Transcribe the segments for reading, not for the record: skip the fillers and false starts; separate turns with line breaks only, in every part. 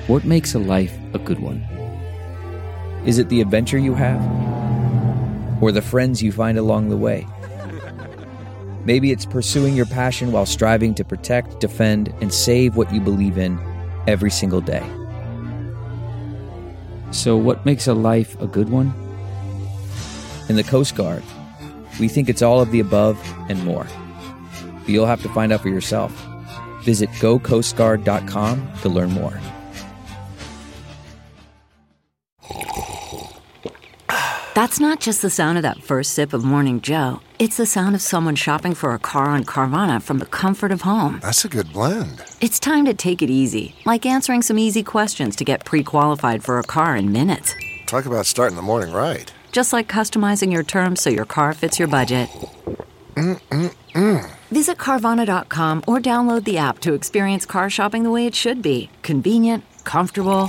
What makes a life a good one? Is it the adventure you have? Or the friends you find along the way? Maybe it's pursuing your passion while striving to protect, defend, and save what you believe in every single day. So what makes a life a good one? In the Coast Guard, we think it's all of the above and more. But you'll have to find out for yourself. Visit gocoastguard.com to learn more.
That's not just the sound of that first sip of Morning Joe. It's the sound of someone shopping for a car on Carvana from the comfort of home.
That's a good blend.
It's time to take it easy, like answering some easy questions to get pre-qualified for a car in minutes.
Talk about starting the morning right.
Just like customizing your terms so your car fits your budget. Visit Carvana.com or download the app to experience car shopping the way it should be. Convenient, comfortable.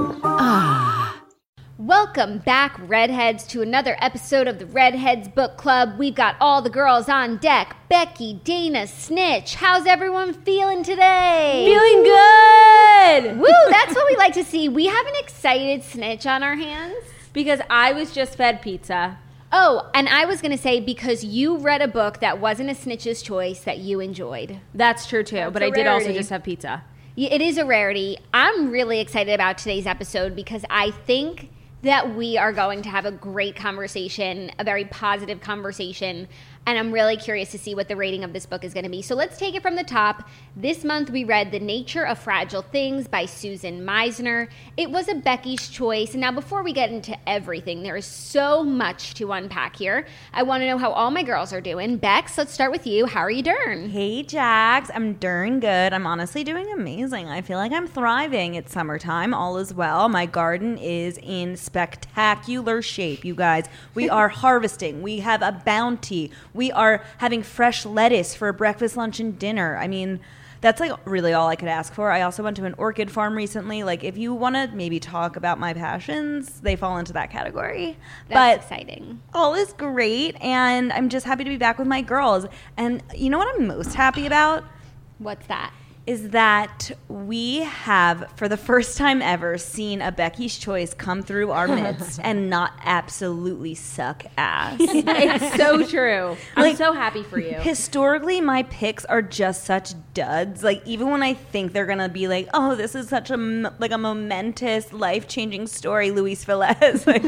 Welcome back, Redheads, to another episode of the Redheads Book Club. We've got all the girls on deck. Becky, Dana, Snitch. How's everyone feeling today?
Feeling good!
Woo, that's what we like to see. We have an excited Snitch on our hands.
Because I was just fed pizza.
Oh, and I was going to say because you read a book that wasn't a Snitch's choice that you enjoyed.
That's true, too. But I did also just have pizza.
It is a rarity. I'm really excited about today's episode because I think that we are going to have a great conversation, a very positive conversation, and I'm really curious to see what the rating of this book is going to be. So let's take it from the top. This month we read The Nature of Fragile Things by Susan Meisner. It was a Becky's choice. And now before we get into everything, there is so much to unpack here. I want to know how all my girls are doing. Bex, let's start with you. How are you doing?
Hey, Jax. I'm doing good. I'm honestly doing amazing. I feel like I'm thriving. It's summertime. All is well. My garden is in spectacular shape, you guys. We are harvesting. We have a bounty. We are having fresh lettuce for breakfast, lunch, and dinner. I mean, that's like really all I could ask for. I also went to an orchid farm recently. Like, if you want to maybe talk about my passions, they fall into that category.
That's exciting.
All is great, and I'm just happy to be back with my girls. And you know what I'm most happy about?
What's that?
Is that we have, for the first time ever, seen a Becky's Choice come through our midst and not absolutely suck ass.
It's so true. I'm so happy for you.
Historically, my picks are just such duds. Like, even when I think they're going to be like, oh, this is such a momentous, life-changing story, Luis Velez. Like,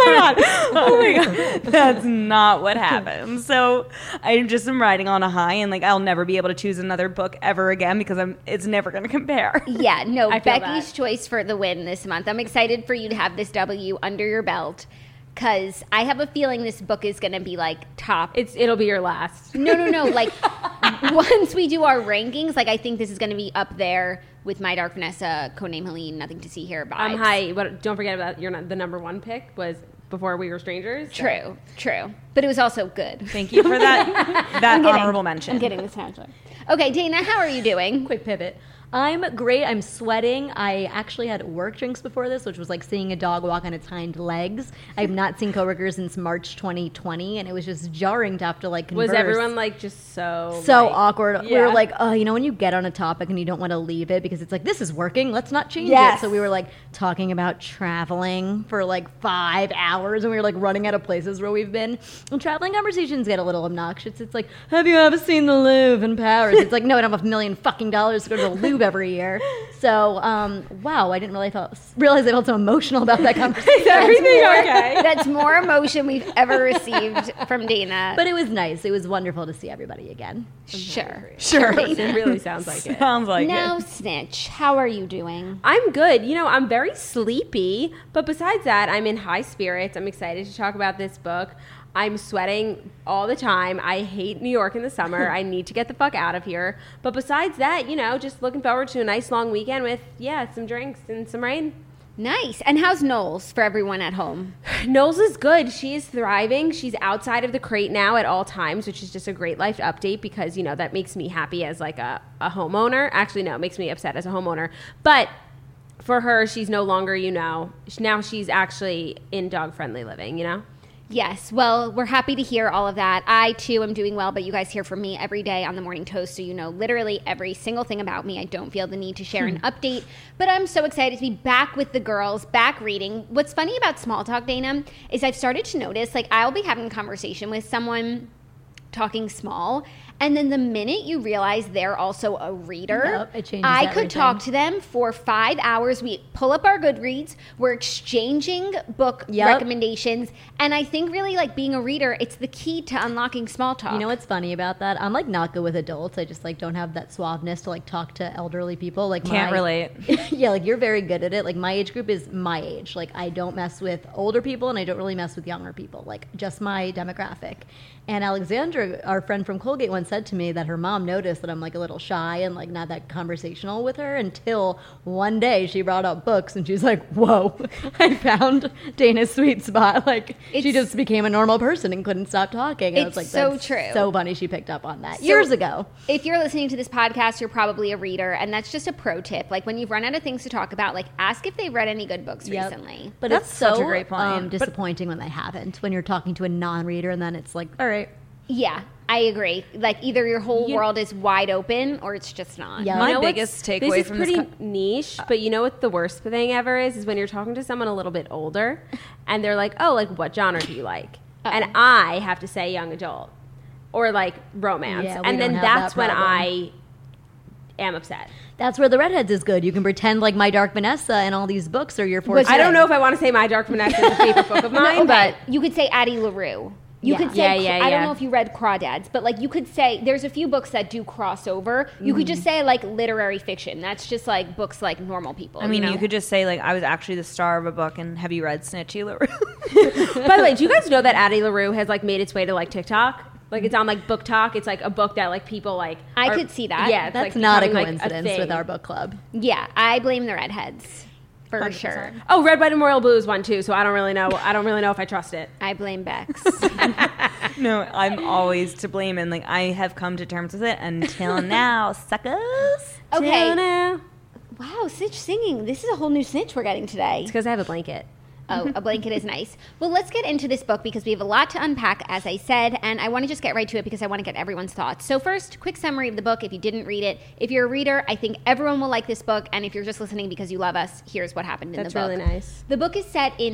oh my God. That's not what happens. So I just am riding on a high, and like, I'll never be able to choose another book ever again because it's never going to compare.
Yeah, no, Becky's choice for the win this month. I'm excited for you to have this W under your belt because I have a feeling this book is going to be like top.
It'll be your last.
No. Like once we do our rankings, like I think this is going to be up there with My Dark Vanessa, Codename Helene, Nothing to See Here.
I'm high, but don't forget about the number one pick was Before We Were Strangers.
True. But it was also good.
Thank you for that honorable mention.
I'm getting this soundtrack. Okay, Dana, how are you doing?
Quick pivot. I'm great. I'm sweating. I actually had work drinks before this, which was like seeing a dog walk on its hind legs. I've not seen coworkers since March 2020, and it was just jarring to have to like converse.
Was everyone like just so
awkward?
Yeah.
We were like, oh, you know, when you get on a topic and you don't want to leave it because it's like, this is working, let's not change it. So we were like talking about traveling for like 5 hours, and we were like running out of places where we've been. And traveling conversations get a little obnoxious. It's like, have you ever seen the Louvre in Paris? It's like, no, I don't have $1 million fucking to go to the Louvre every year. So, wow, I didn't realize I felt so emotional about that conversation.
Is everything okay?
That's more emotion we've ever received from Dana.
But it was nice. It was wonderful to see everybody again.
Sure.
It really sounds like it.
Sounds like
Now,
it.
Snitch, how are you doing?
I'm good. You know, I'm very sleepy, but besides that, I'm in high spirits. I'm excited to talk about this book. I'm sweating all the time. I hate New York in the summer. I need to get the fuck out of here. But besides that, you know, just looking forward to a nice long weekend with, some drinks and some rain.
Nice. And how's Knowles for everyone at home?
Knowles is good. She is thriving. She's outside of the crate now at all times, which is just a great life update because, you know, that makes me happy as like a homeowner. Actually, no, it makes me upset as a homeowner. But for her, she's no longer, you know, now she's actually in dog-friendly living, you know?
Yes. Well, we're happy to hear all of that. I, too, am doing well, but you guys hear from me every day on the Morning Toast, so you know literally every single thing about me. I don't feel the need to share an update, but I'm so excited to be back with the girls, back reading. What's funny about Small Talk, Dana, is I've started to notice, like, I'll be having a conversation with someone talking small, and then the minute you realize they're also a reader,
Yep, it changes
I could
everything.
talk to them for 5 hours. We pull up our Goodreads, we're exchanging book
Yep.
recommendations, and I think really like being a reader, it's the key to unlocking small talk.
You know what's funny about that? I'm like not good with adults. I just like don't have that suaveness to like talk to elderly people. Like
Can't relate.
Yeah, like you're very good at it. Like my age group is my age. Like I don't mess with older people and I don't really mess with younger people. Like just my demographic. And Alexandra, our friend from Colgate, once said to me that her mom noticed that I'm like a little shy and like not that conversational with her until one day she brought up books and she's like, whoa, I found Dana's sweet spot. Like she
It's-
just became a normal person and couldn't stop talking. And I was
It's
like,
so
that's
true.
so funny she picked up on that
So-
years ago.
If you're listening to this podcast, you're probably a reader, and that's just a pro tip. Like when you've run out of things to talk about, like ask if they've read any good books
Yep.
recently.
But
That's
it's
such
so
a great point. But-
disappointing when they haven't. When you're talking to a non-reader and then it's like, all right.
Yeah, I agree. Like either your whole world is wide open or it's just not.
Yeah.
My
You know what's-
biggest takeaway from
this
this
is pretty niche, but you know what the worst thing ever is when you're talking to someone a little bit older and they're like, oh, like what genre do you like? And I have to say young adult or like romance.
Yeah, we
and then
don't have
that's
that
when
problem.
I am upset.
That's where the Redheads is good. You can pretend like My Dark Vanessa and all these books are your forte.
I don't know if I want to say My Dark Vanessa is a favorite book of mine,
Okay,
but
you could say Addie LaRue. You
Yeah.
could say,
Yeah,
I don't
yeah.
know if you read Crawdads, but like you could say, there's a few books that do crossover. You could just say like literary fiction. That's just like books like normal people.
I mean,
you know?
you could just say, like, I was actually the star of a book, and have you read Snitchy LaRue?
by the way, do you guys know that Addie LaRue has like made its way to like TikTok? Like it's on like Book Talk. It's like a book that like people like.
I could see that.
Yeah, it's,
That's
like,
not a
becoming, like,
coincidence
thing.
with our book club.
Yeah, I blame the Redheads for sure.
Oh, Red, White, and Royal Blue is one too. So I don't really know. I don't really know if I trust it.
I blame Bex.
No, I'm always to blame, and like I have come to terms with it until now, suckers.
Okay.
It's
Wow, Snitch singing. This is a whole new Snitch we're getting today.
because I have a blanket.
Oh, a blanket is nice. Well, let's get into this book because we have a lot to unpack, as I said, and I want to just get right to it because I want to get everyone's thoughts. So first, quick summary of the book if you didn't read it. If you're a reader, I think everyone will like this book, and if you're just listening because you love us, here's what happened in
That's
the book.
really nice.
The book is set in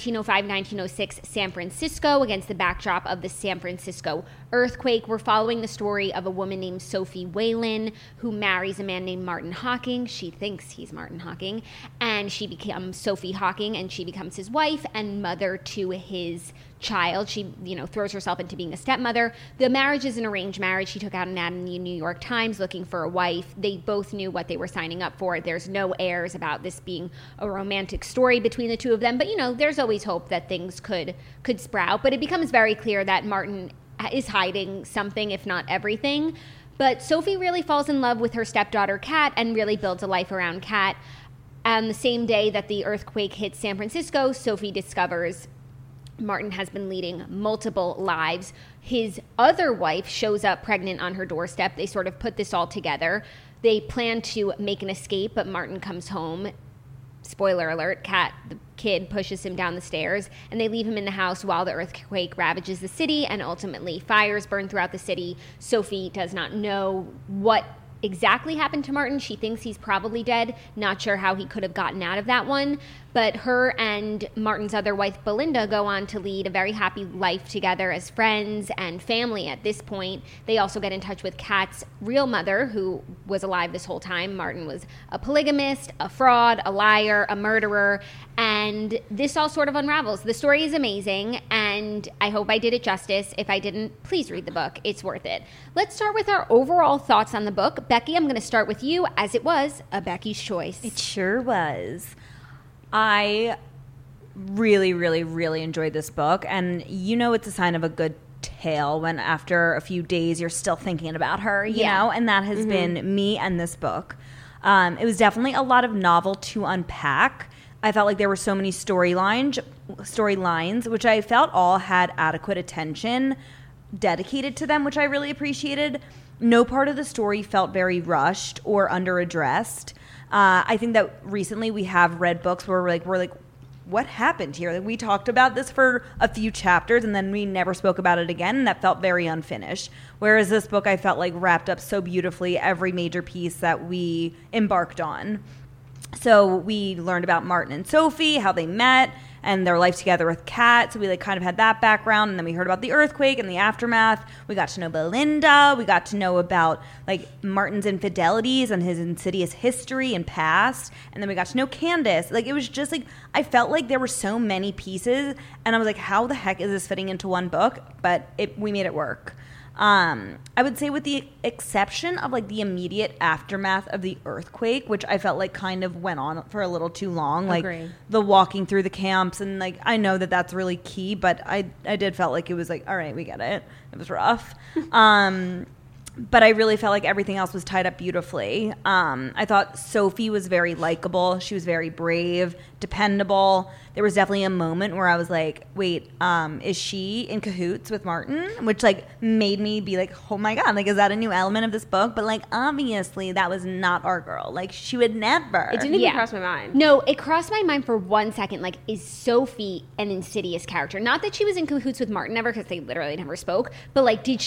1905-1906 San Francisco against the backdrop of the San Francisco earthquake. We're following the story of a woman named Sophie Whalen who marries a man named Martin Hawking. She thinks he's Martin Hawking, and she becomes Sophie Hawking, and she becomes his wife and mother to his child. She, throws herself into being a stepmother. The marriage is an arranged marriage. She took out an ad in the New York Times looking for a wife. They both knew what they were signing up for. There's no airs about this being a romantic story between the two of them, but there's always hope that things could sprout. But it becomes very clear that Martin is hiding something, if not everything. But Sophie really falls in love with her stepdaughter, Kat, and really builds a life around Kat. On the same day that the earthquake hits San Francisco, Sophie discovers Martin has been leading multiple lives. His other wife shows up pregnant on her doorstep. They sort of put this all together. They plan to make an escape, but Martin comes home. Spoiler alert, Kat, the kid, pushes him down the stairs, and they leave him in the house while the earthquake ravages the city, and ultimately fires burn throughout the city. Sophie does not know what exactly happened to Martin. She thinks he's probably dead. Not sure how he could have gotten out of that one. But her and Martin's other wife, Belinda, go on to lead a very happy life together as friends and family at this point. They also get in touch with Kat's real mother, who was alive this whole time. Martin was a polygamist, a fraud, a liar, a murderer, and this all sort of unravels. The story is amazing, and I hope I did it justice. If I didn't, please read the book. It's worth it. Let's start with our overall thoughts on the book. Becky, I'm going to start with you, as it was a Becky's choice.
It sure was. I really, really, really enjoyed this book. And it's a sign of a good tale when after a few days you're still thinking about her, you know? And that has been me and this book. It was definitely a lot of novel to unpack. I felt like there were so many storylines, which I felt all had adequate attention dedicated to them, which I really appreciated. No part of the story felt very rushed or under-addressed. I think that recently we have read books where we're like, what happened here? Like, we talked about this for a few chapters and then we never spoke about it again, and that felt very unfinished. Whereas this book, I felt like wrapped up so beautifully every major piece that we embarked on. So we learned about Martin and Sophie, how they met, and their life together with Kat. So we kind of had that background, and then we heard about the earthquake and the aftermath. We got to know Belinda. We got to know about Martin's infidelities and his insidious history and past. And then we got to know Candace. It was just I felt like there were so many pieces, and I was like, how the heck is this fitting into one book? But we made it work. I would say with the exception of the immediate aftermath of the earthquake, which I felt kind of went on for a little too long.
Agreed.
The walking through the camps, and I know that that's really key, but I did felt like it was all right, we get it. It was rough. But I really felt like everything else was tied up beautifully. I thought Sophie was very likable. She was very brave, dependable. There was definitely a moment where I was like, wait, is she in cahoots with Martin? Which made me be like, oh my God, is that a new element of this book? But obviously that was not our girl. She would never.
It didn't even cross my mind.
No, it crossed my mind for 1 second. Is Sophie an insidious character? Not that she was in cahoots with Martin ever, because they literally never spoke. But did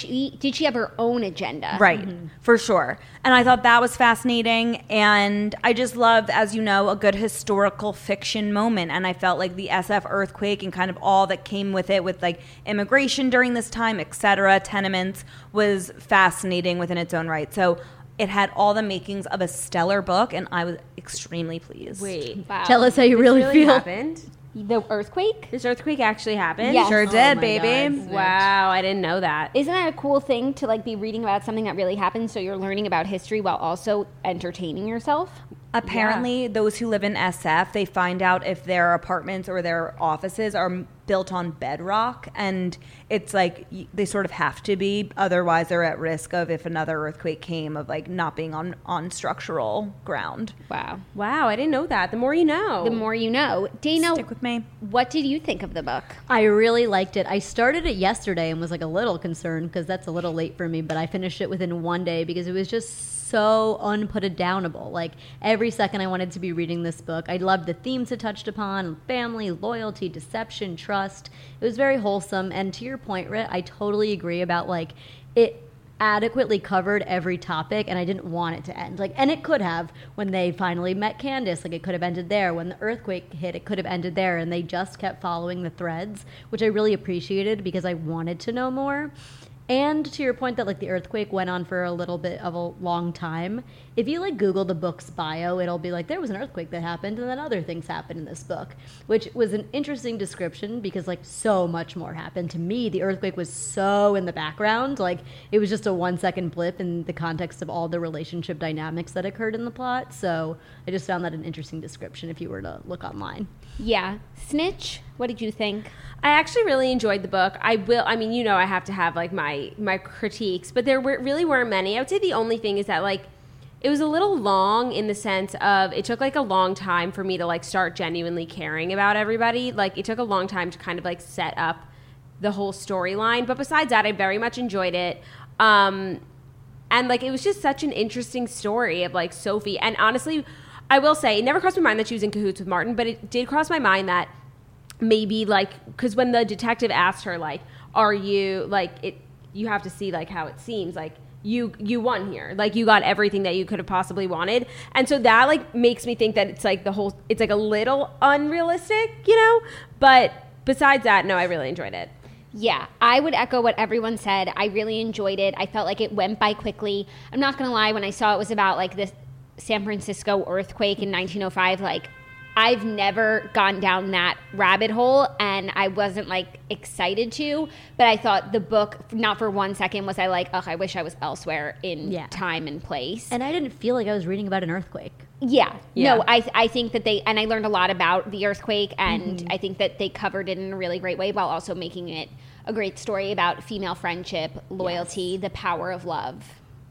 she have her own agenda?
Right, for sure. And I thought that was fascinating. And I just love, as you know, a good historical fiction moment. And I felt like the SF earthquake and kind of all that came with it, with immigration during this time, etc., tenements, was fascinating within its own right. So it had all the makings of a stellar book, and I was extremely pleased.
Wait.
Wow.
Tell us how you
This
really feel.
happened?
The earthquake?
This earthquake actually happened?
Yes.
Sure
Oh
did,
my
baby.
God.
Wow, I didn't know that.
Isn't that a cool thing to be reading about something that really happened, so you're learning about history while also entertaining yourself?
Apparently, those who live in SF, they find out if their apartments or their offices are built on bedrock, and it's they sort of have to be, otherwise they're at risk of, if another earthquake came, of not being on structural ground.
Wow.
Wow, I didn't know that. The more you know.
The more you know. Dana,
Stick with me.
what did you think of the book?
I really liked it. I started it yesterday and was a little concerned because that's a little late for me, but I finished it within one day because it was just so unput-it-downable. Every second I wanted to be reading this book. I loved the themes it touched upon: family, loyalty, deception, trust. It was very wholesome. And to your point, Rit, I totally agree about it adequately covered every topic, and I didn't want it to end. And it could have, when they finally met Candace, it could have ended there. When the earthquake hit, it could have ended there, and they just kept following the threads, which I really appreciated because I wanted to know more. And to your point that the earthquake went on for a little bit of a long time, if you Google the book's bio, it'll be there was an earthquake that happened and then other things happened in this book, which was an interesting description because so much more happened. To me, the earthquake was so in the background, it was just a 1 second blip in the context of all the relationship dynamics that occurred in the plot. So I just found that an interesting description if you were to look online.
Yeah. Snitch, what did you think?
I actually really enjoyed the book. I have to have my critiques, but there really weren't many. I would say the only thing is that it was a little long in the sense of it took a long time for me to start genuinely caring about everybody. It took a long time to kind of set up the whole storyline. But besides that, I very much enjoyed it. And it was just such an interesting story of Sophie. And honestly, I will say it never crossed my mind that she was in cahoots with Martin, but it did cross my mind that maybe because when the detective asked her are you you have to see how it seems you won here, you got everything that you could have possibly wanted, and so that makes me think that it's it's a little unrealistic, but besides that, no, I really enjoyed it.
Yeah, I would echo what everyone said. I really enjoyed it. I felt like it went by quickly. I'm not gonna lie, when I saw it was about the San Francisco earthquake in 1905, I've never gone down that rabbit hole, and I wasn't excited to, but I thought the book, not for 1 second was I I wish I was elsewhere in time and place.
And I didn't feel like I was reading about an earthquake.
Yeah. No, I think that and I learned a lot about the earthquake, and I think that they covered it in a really great way while also making it a great story about female friendship, loyalty, the power of love.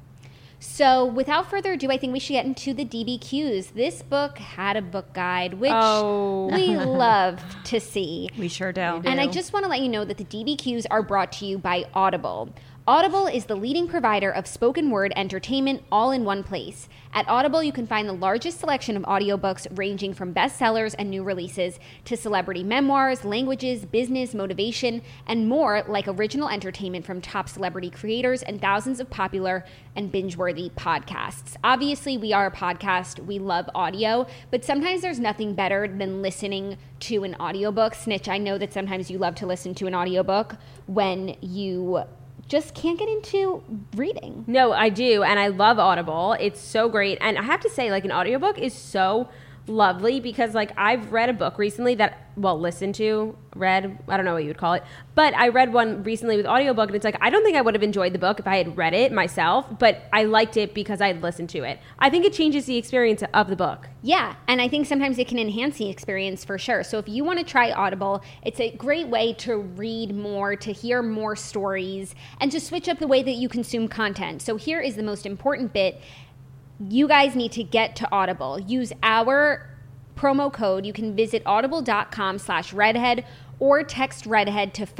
So without further ado, I think we should get into the DBQs. This book had a book guide, which we love to see.
We sure do.
And I just want to let you know that the DBQs are brought to you by Audible. Audible is the leading provider of spoken word entertainment all in one place. At Audible, you can find the largest selection of audiobooks ranging from bestsellers and new releases to celebrity memoirs, languages, business, motivation, and more, like original entertainment from top celebrity creators and thousands of popular and binge-worthy podcasts. Obviously, we are a podcast. We love audio, but sometimes there's nothing better than listening to an audiobook. Snitch, I know that sometimes you love to listen to an audiobook when you just can't get into reading.
No, I do, and I love Audible. It's so great. And I have to say, like, an audiobook is so lovely because, like, I've read a book recently that, well, listened to, read, I don't know what you would call it, but I read one recently with audiobook, and it's like, I don't think I would have enjoyed the book if I had read it myself, but I liked it because I had listened to it. I think it changes the experience of the book.
Yeah, and I think sometimes it can enhance the experience for sure. So if you want to try Audible, it's a great way to read more, to hear more stories, and to switch up the way that you consume content. So here is the most important bit. You guys need to get to Audible. Use our promo code. You can visit audible.com/redhead or text redhead to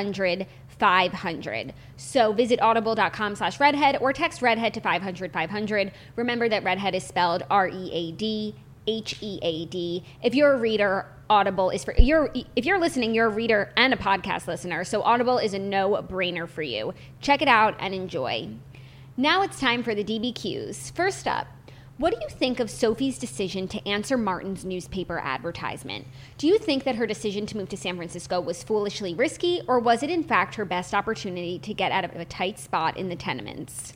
500-500. So visit audible.com/redhead or text redhead to 500-500. Remember that redhead is spelled READHEAD. If you're a reader, Audible is for if you're listening, you're a reader and a podcast listener. So Audible is a no-brainer for you. Check it out and enjoy. Now it's time for the DBQs. First up, what do you think of Sophie's decision to answer Martin's newspaper advertisement? Do you think that her decision to move to San Francisco was foolishly risky, or was it in fact her best opportunity to get out of a tight spot in the tenements?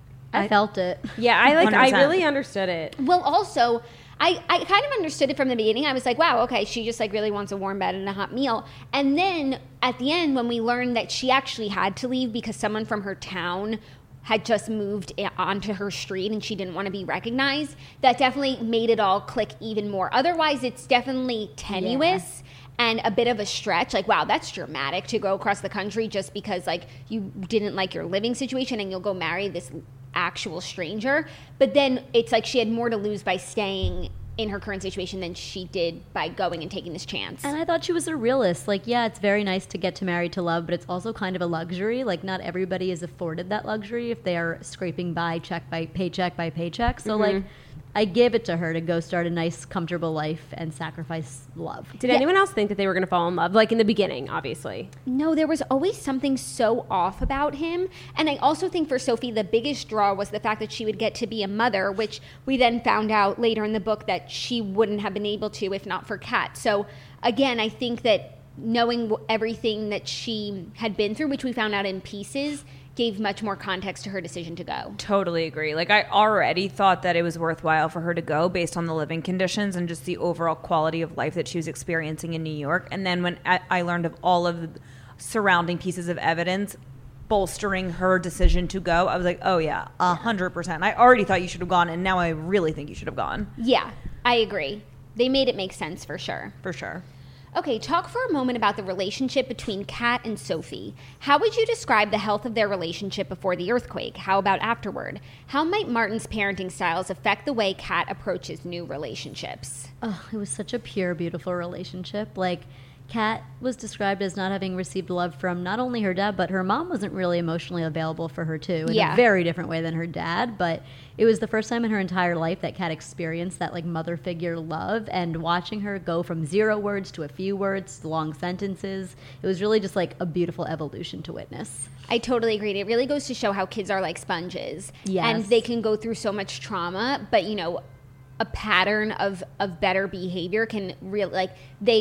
I felt it.
Yeah, I
100%.
really understood it.
Well, also, I kind of understood it from the beginning. I was like, wow, okay, she just like really wants a warm bed and a hot meal. And then at the end, when we learned that she actually had to leave because someone from her town had just moved onto her street and she didn't want to be recognized, that definitely made it all click even more. Otherwise, it's definitely tenuous and a bit of a stretch. Like, wow, that's dramatic to go across the country just because like you didn't like your living situation and you'll go marry this actual stranger. But then it's like she had more to lose by staying in her current situation than she did by going and taking this chance.
And I thought she was a realist. Like, yeah, it's very nice to get to marry to love, but it's also kind of a luxury. Like, not everybody is afforded that luxury if they are scraping by paycheck by paycheck. So, like, I give it to her to go start a nice, comfortable life and sacrifice love.
Did anyone else think that they were going to fall in love? Like in the beginning, obviously.
No, there was always something so off about him. And I also think for Sophie, the biggest draw was the fact that she would get to be a mother, which we then found out later in the book that she wouldn't have been able to if not for Kat. So again, I think that knowing everything that she had been through, which we found out in pieces, gave much more context to her decision to go.
Totally agree. Like, I already thought that it was worthwhile for her to go based on the living conditions and just the overall quality of life that she was experiencing in New York. And then when I learned of all of the surrounding pieces of evidence bolstering her decision to go, I was like, oh yeah, 100%. I already thought you should have gone, and now I really think you should have gone.
Yeah, I agree. They made it make sense for sure.
For sure.
Okay, talk for a moment about the relationship between Kat and Sophie. How would you describe the health of their relationship before the earthquake? How about afterward? How might Martin's parenting styles affect the way Kat approaches new relationships?
Oh, it was such a pure, beautiful relationship. Like, Kat was described as not having received love from not only her dad, but her mom wasn't really emotionally available for her too, in a very different way than her dad. But it was the first time in her entire life that Kat experienced that like mother figure love, and watching her go from 0 words to a few words, to long sentences, it was really just like a beautiful evolution to witness.
I totally agree. It really goes to show how kids are like sponges.
Yes.
And they can go through so much trauma, but you know, a pattern of better behavior can really, like, they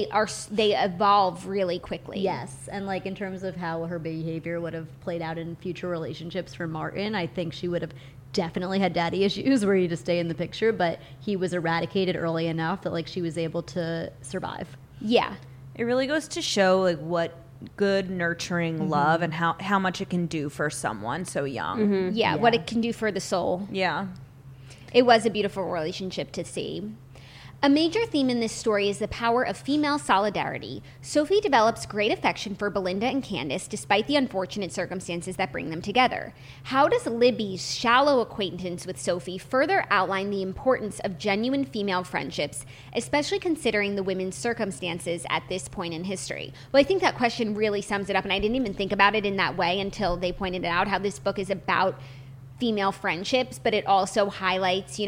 evolve really quickly.
Yes, and like in terms of how her behavior would have played out in future relationships for Martin, I think she would have definitely had daddy issues were he to stay in the picture, but he was eradicated early enough that like she was able to survive.
Yeah.
It really goes to show like what good nurturing love and how much it can do for someone so young.
Yeah, what it can do for the soul.
Yeah.
It was a beautiful relationship to see. A major theme in this story is the power of female solidarity. Sophie develops great affection for Belinda and Candace despite the unfortunate circumstances that bring them together. How does Libby's shallow acquaintance with Sophie further outline the importance of genuine female friendships, especially considering the women's circumstances at this point in history? Well, I think that question really sums it up, and I didn't even think about it in that way until they pointed it out, how this book is about female friendships, but it also highlights,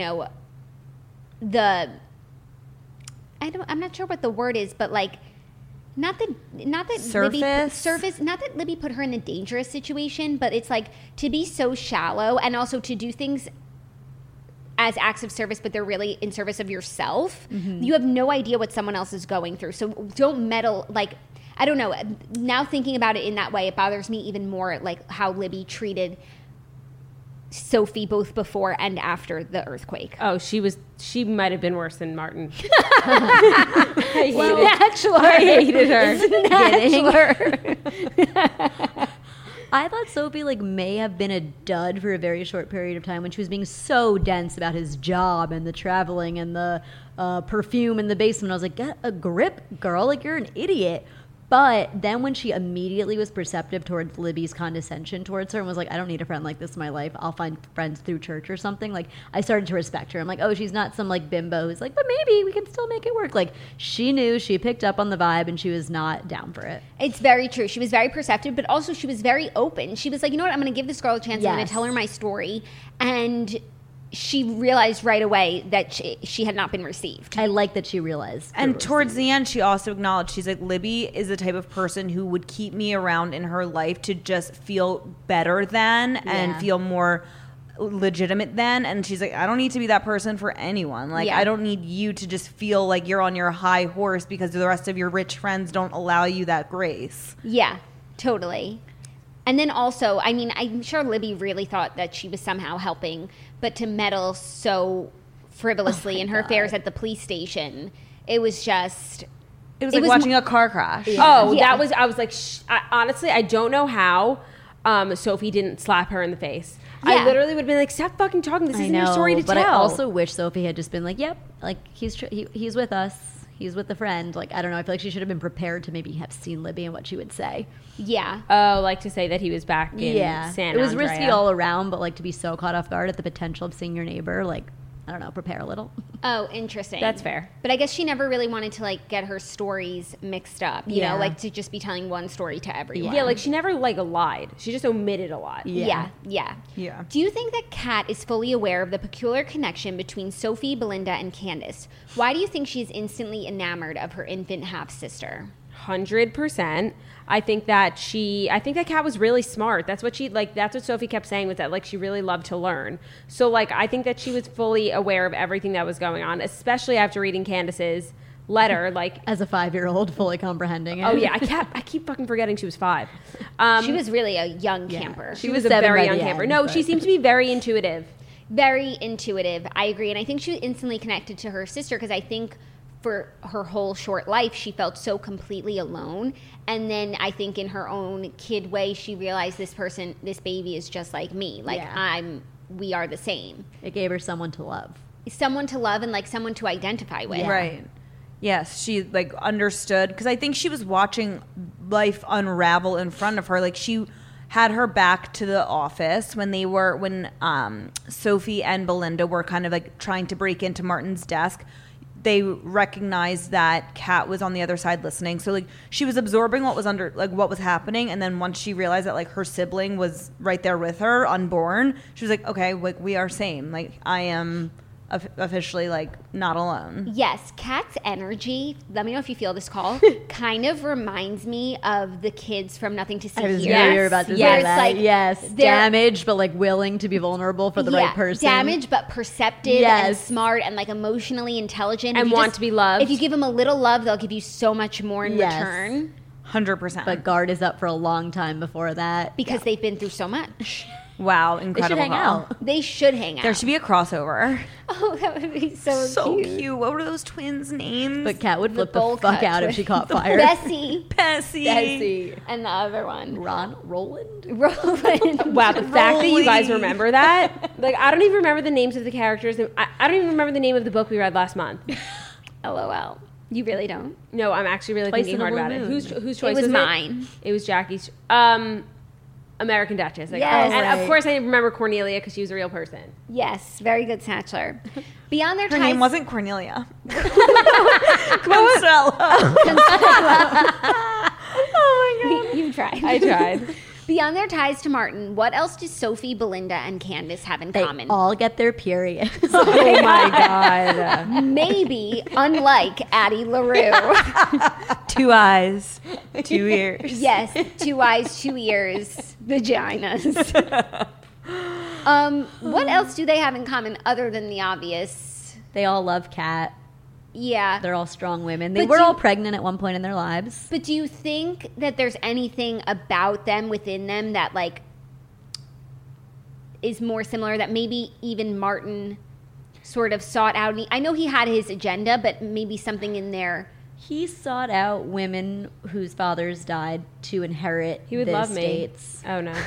I'm not sure what the word is, but like, not that Libby put her in a dangerous situation, but it's like to be so shallow and also to do things as acts of service, but they're really in service of yourself. Mm-hmm. You have no idea what someone else is going through. So don't meddle. Like, I don't know. Now thinking about it in that way, it bothers me even more, like how Libby treated Sophie both before and after the earthquake.
Oh, she might have been worse than Martin.
I hated her. I thought Sophie may have been a dud for a very short period of time when she was being so dense about his job and the traveling and the perfume in the basement. I was like, get a grip, girl. You're an idiot. But then when she immediately was perceptive towards Libby's condescension towards her and was like, I don't need a friend like this in my life. I'll find friends through church or something. I started to respect her. I'm like, oh, she's not some bimbo who's like, but maybe we can still make it work. She knew, she picked up on the vibe, and she was not down for it.
It's very true. She was very perceptive, but also she was very open. She was like, you know what? I'm going to give this girl a chance. Yes. I'm going to tell her my story. And she realized right away that she had not been received.
I like that she realized.
And towards the end, she also acknowledged, she's like, Libby is the type of person who would keep me around in her life to just feel better than and feel more legitimate than. And she's like, I don't need to be that person for anyone. I don't need you to just feel like you're on your high horse because the rest of your rich friends don't allow you that grace.
Yeah, totally. And then also, I mean, I'm sure Libby really thought that she was somehow helping, but to meddle so frivolously in her affairs at the police station, it was just...
It was like watching a car crash.
Yeah. Oh, yeah. I was like, honestly, I don't know how Sophie didn't slap her in the face. Yeah. I literally would have been like, stop fucking talking. This isn't your story to tell.
But I also wish Sophie had just been like, yep, he's with us. He's with a friend. I don't know. I feel like she should have been prepared to maybe have seen Libby and what she would say.
Yeah.
Oh, to say that he was back in San Andrea.
It was risky all around, but to be so caught off guard at the potential of seeing your neighbor, I don't know, prepare a little.
Oh, interesting.
That's fair.
But I guess she never really wanted to get her stories mixed up, you know, to just be telling one story to everyone.
Yeah, she never lied. She just omitted a lot.
Yeah. Do you think that Kat is fully aware of the peculiar connection between Sophie, Belinda, and Candace? Why do you think she's instantly enamored of her infant half-sister?
100%. I think that Kat was really smart. That's what that's what Sophie kept saying, was that she really loved to learn. So I think that she was fully aware of everything that was going on, especially after reading Candace's letter.
As a 5-year-old, fully comprehending it.
Oh yeah, I keep fucking forgetting she was 5.
She was really a young camper.
She was a very young camper. No, she seemed to be very intuitive.
Very intuitive. I agree. And I think she instantly connected to her sister because I think for her whole short life, she felt so completely alone. And then I think in her own kid way, she realized this baby is just like me. We are the same.
It gave her someone to love.
Someone to love and someone to identify with.
Yeah. Right. Yes, she understood. Because I think she was watching life unravel in front of her. She had her back to the office when Sophie and Belinda were kind of trying to break into Martin's desk. They recognized that Kat was on the other side listening. So she was absorbing what was what was happening. And then once she realized that her sibling was right there with her, unborn, she was like, okay, we are same. I am officially not alone.
Yes, Kat's energy, let me know if you feel this call, kind of reminds me of the kids from Nothing to See Here.
Yeah, you're about to say that. Yes, damaged but willing to be vulnerable for the right person.
Damaged but perceptive and smart and emotionally intelligent.
And want to be loved.
If you give them a little love, they'll give you so much more in return.
100%.
But guard is up for a long time before that.
Because they've been through so much.
Wow, incredible.
They should hang out.
They should hang out.
There should be a crossover.
Oh, that would be so
cute. What were those twins' names?
But Kat would flip the fuck out if she caught fire.
Bessie. And the other one.
Roland.
Wow, the fact that you guys remember that. I don't even remember the names of the characters. I don't even remember the name of the book we read last month.
LOL. You really don't?
No, I'm actually really
Twice
thinking
in a
hard
blue
about it.
moon.
Whose choice
was
was
mine.
It was Jackie's. American Duchess. Like,
Yes.
and
Right.
of course I remember Cornelia because she was a real person.
Yes, very good, Snatchler. Beyond their
Her
ties,
name wasn't Cornelia. Consuela.
You've tried.
I tried.
Beyond their ties to Martin, what else do Sophie, Belinda, and Candace have in
They
common?
all get their period.
Oh my god.
Maybe, unlike Addie LaRue.
2 eyes, 2 ears.
Yes, 2 eyes, 2 ears, vaginas. What else do they have in common other than the obvious?
They all love Kat.
Yeah.
They're all strong women. They
But
were
do-
all pregnant at one point in their lives.
But do you think that there's anything about them within them that like is more similar, that maybe even Martin sort of sought out? I know he had his agenda, but maybe something in there.
He sought out women whose fathers died to inherit
He would
the
love
estates.
me. Oh no.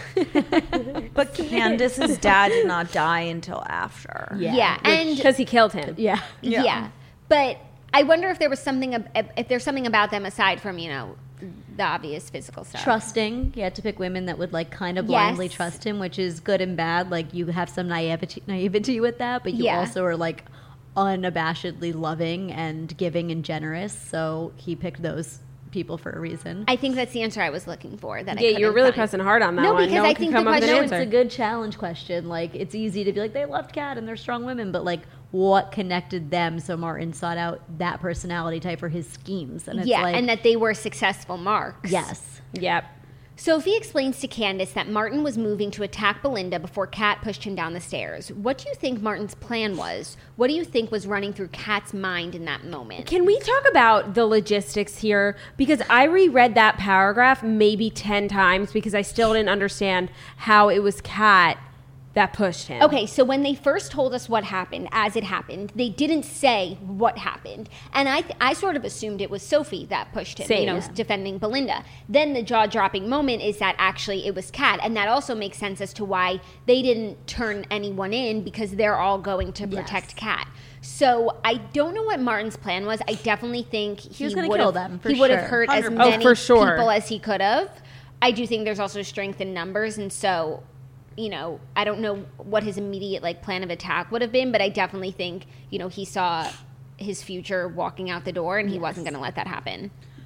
But Candace's dad did not die until after.
Yeah, and
Because he killed him.
Yeah.
yeah. But I wonder if there was something, if there's something about them aside from, you know, the obvious physical stuff.
Trusting. He had to pick women that would like kind of blindly
Yes.
trust him, which is good and bad. Like you have some naivety with that, but you
Yeah.
also are like unabashedly loving and giving and generous. So he picked those people for a reason.
I think that's the answer I was looking for. That I
Yeah, you were
couldn't
really
find.
pressing hard on that
No,
one.
because
no
I
one could
think
come
the
up with an
question-
It's
answer.
a good challenge question. Like it's easy to be like they loved Kat and they're strong women, but like what connected them? So Martin sought out that personality type for his schemes, and it's
Yeah,
like
and that they were successful marks.
yes,
Yep.
Sophie explains to Candace that Martin was moving to attack Belinda before Kat pushed him down the stairs. What do you think Martin's plan was? What do you think was running through Kat's mind in that moment?
Can we talk about the logistics here? Because I reread that paragraph maybe 10 times because I still didn't understand how it was Kat that pushed him.
Okay, so when they first told us what happened, as it happened, they didn't say what happened. And I sort of assumed it was Sophie that pushed him,
Same.
defending Belinda. Then the jaw-dropping moment is that actually it was Kat. And that also makes sense as to why they didn't turn anyone in, because they're all going to protect Kat. So I don't know what Martin's plan was. I definitely think he
was gonna
would
kill
have
them, for
he would have
sure.
hurt as
100%.
many
for sure.
people as he could have. I do think there's also strength in numbers, and so, you know, I don't know what his immediate like plan of attack would have been, but I definitely think, you know, he saw his future walking out the door, and he wasn't going to let that happen.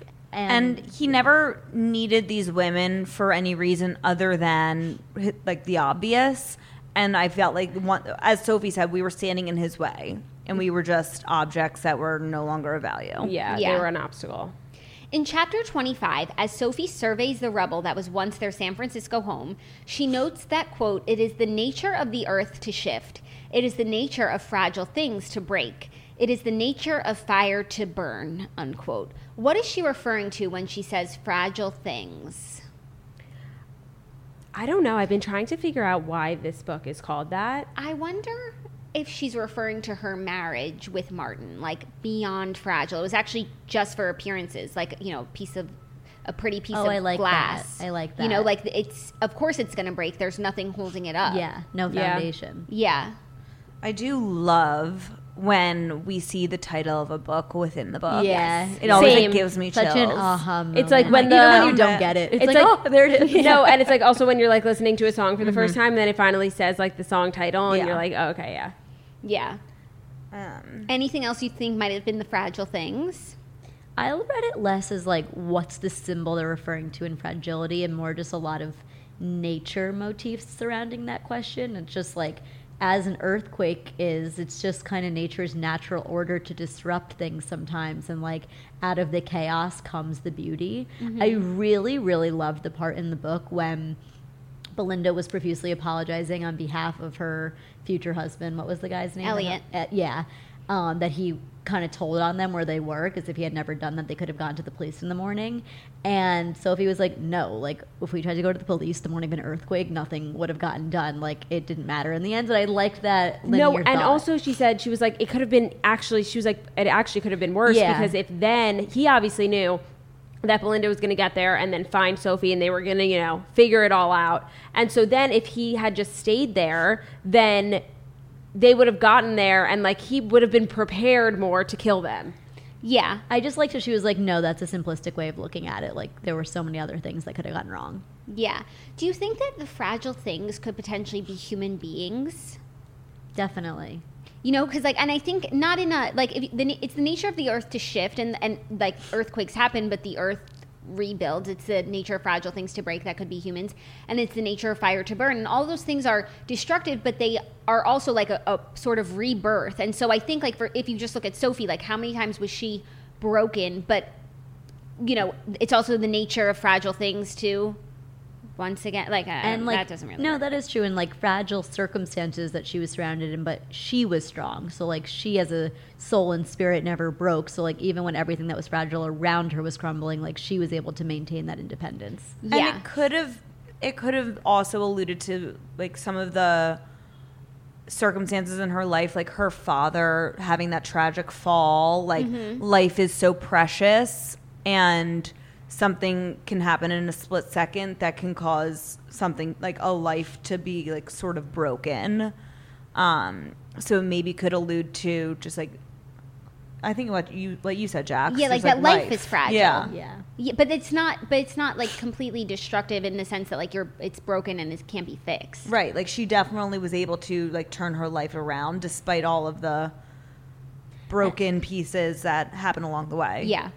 And he never needed these women for any reason other than like the obvious. And I felt like, as Sophie said, we were standing in his way, and we were just objects that were no longer of value.
Yeah,
Yeah.
they were an obstacle.
In chapter 25, as Sophie surveys the rubble that was once their San Francisco home, she notes that, quote, "It is the nature of the earth to shift. It is the nature of fragile things to break. It is the nature of fire to burn," unquote. What is she referring to when she says fragile things?
I don't know. I've been trying to figure out why this book is called that.
I wonder if she's referring to her marriage with Martin, like beyond fragile. It was actually just for appearances, like, you know, a pretty piece of
I like
glass.
that. I like
You know,
that.
like it's, of course it's going to break. There's nothing holding it up.
yeah, no
Yeah.
foundation.
Yeah.
I do love when we see the title of a book within the book.
Yeah.
It always
Same.
like, gives me chills.
Such an aha moment.
It's like when
you know
the-
when you don't get it. It's,
It's
like,
like-
oh, there it is.
No, and it's like also when you're like listening to a song for the first time, and then it finally says like the song title, and
Yeah.
you're like, oh, okay, yeah.
Yeah. Anything else you think might have been the fragile things?
I read it less as like what's the symbol they're referring to in fragility, and more just a lot of nature motifs surrounding that question. It's just like, as an earthquake is, it's just kind of nature's natural order to disrupt things sometimes, and like out of the chaos comes the beauty. I really, really loved the part in the book when Belinda was profusely apologizing on behalf of her future husband. What was the guy's name?
Elliot.
Yeah. That he kind of told on them where they were, because if he had never done that, they could have gone to the police in the morning. And Sophie was like, no, like if we tried to go to the police the morning of an earthquake, nothing would have gotten done. Like it didn't matter in the end. And I liked that linear
No, and
thought.
also she said, she was like, it could have been actually, she was like, it actually could have been worse,
Yeah.
because if then, he obviously knew that Belinda was going to get there and then find Sophie, and they were going to, you know, figure it all out. And so then if he had just stayed there, then they would have gotten there, and like he would have been prepared more to kill them.
Yeah.
I just liked how she was like, no, that's a simplistic way of looking at it. Like, there were so many other things that could have gone wrong.
Yeah. Do you think that the fragile things could potentially be human beings?
Definitely.
You know, because like, and I think not in a like, it's the nature of the earth to shift, and like earthquakes happen, but the earth rebuilds. It's the nature of fragile things to break. That could be humans, and it's the nature of fire to burn. And all those things are destructive, but they are also like a sort of rebirth. And so I think like if you just look at Sophie, like how many times was she broken? But you know, it's also the nature of fragile things to. Once again, like, and like, that doesn't really work.
That is true in like fragile circumstances that she was surrounded in, but she was strong. So like she as a soul and spirit never broke. So like even when everything that was fragile around her was crumbling, like she was able to maintain that independence.
Yeah. And it could have also alluded to like some of the circumstances in her life, like her father having that tragic fall. Like life is so precious, and something can happen in a split second that can cause something like a life to be like sort of broken. So maybe could allude to just like, I think what you said, Jax.
Yeah, like that life is fragile.
Yeah.
But it's not like completely destructive in the sense that like it's broken and it can't be fixed.
Right. Like she definitely was able to like turn her life around despite all of the broken pieces that happen along the way.
Yeah.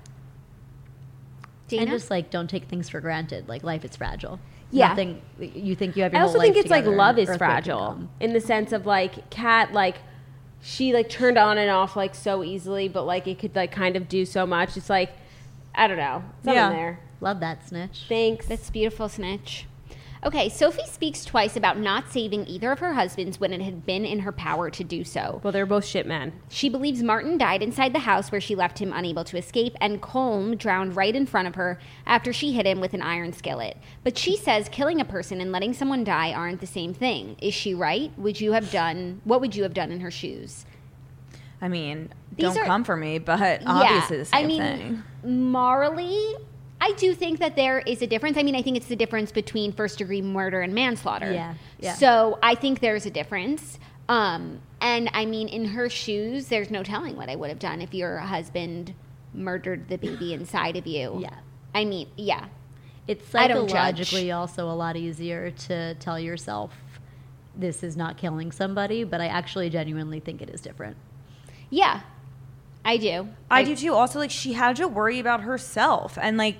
Dana?
And just like don't take things for granted. Like life is fragile.
Yeah.
Nothing you think you have your
I
whole
also
life
think it's like
together
love
and
is
earthquake can
fragile
come.
in the sense of like Kat, like she like turned on and off like so easily, but like it could like kind of do so much. It's like, I don't know. Something there.
Love that, Snitch.
Thanks.
That's beautiful, Snitch. Okay, Sophie speaks twice about not saving either of her husbands when it had been in her power to do so.
Well, they're both shit men.
She believes Martin died inside the house where she left him unable to escape, and Colm drowned right in front of her after she hit him with an iron skillet. But she says killing a person and letting someone die aren't the same thing. Is she right? What would you have done in her shoes?
I mean, don't come for me, but obviously the same thing.
Morally, I do think that there is a difference. I mean, I think it's the difference between first-degree murder and manslaughter.
Yeah.
So I think there's a difference. And I mean, in her shoes, there's no telling what I would have done if your husband murdered the baby inside of you.
Yeah.
I mean, yeah.
It's
I don't
psychologically also a lot easier to tell yourself this is not killing somebody, but I actually genuinely think it is different.
Yeah, I do.
I do too. Also, like, she had to worry about herself. And, like,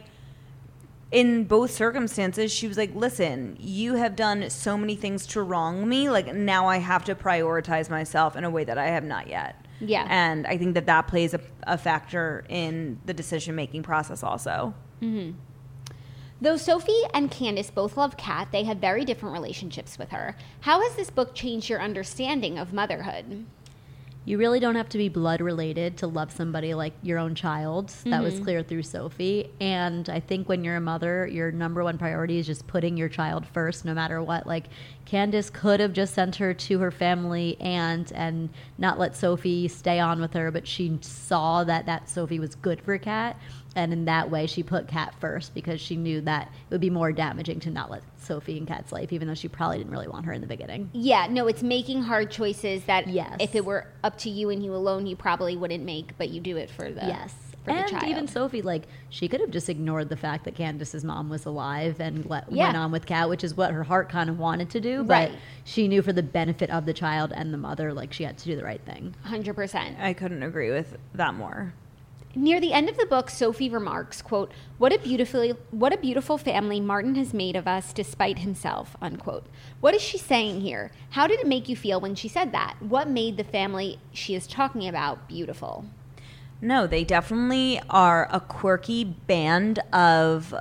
in both circumstances, she was like, listen, you have done so many things to wrong me. Like, now I have to prioritize myself in a way that I have not yet.
Yeah.
And I think that plays a factor in the decision-making process also.
Mm-hmm. Though Sophie and Candace both love Kat, they have very different relationships with her. How has this book changed your understanding of motherhood?
You really don't have to be blood related to love somebody like your own child. That was clear through Sophie. And I think when you're a mother, your number one priority is just putting your child first, no matter what. Like, Candace could have just sent her to her family and not let Sophie stay on with her, but she saw that Sophie was good for Kat. And in that way, she put Kat first because she knew that it would be more damaging to not let Sophie in Kat's life, even though she probably didn't really want her in the beginning.
Yeah, no, it's making hard choices that
Yes.
if it were up to you and you alone, you probably wouldn't make, but you do it for the for the child.
And even Sophie, like, she could have just ignored the fact that Candace's mom was alive and went on with Kat, which is what her heart kind of wanted to do. But she knew for the benefit of the child and the mother, like, she had to do the right thing.
100%.
I couldn't agree with that more.
Near the end of the book, Sophie remarks, quote, what a beautiful family Martin has made of us despite himself, unquote. What is she saying here? How did it make you feel when she said that? What made the family she is talking about beautiful?
No, they definitely are a quirky band of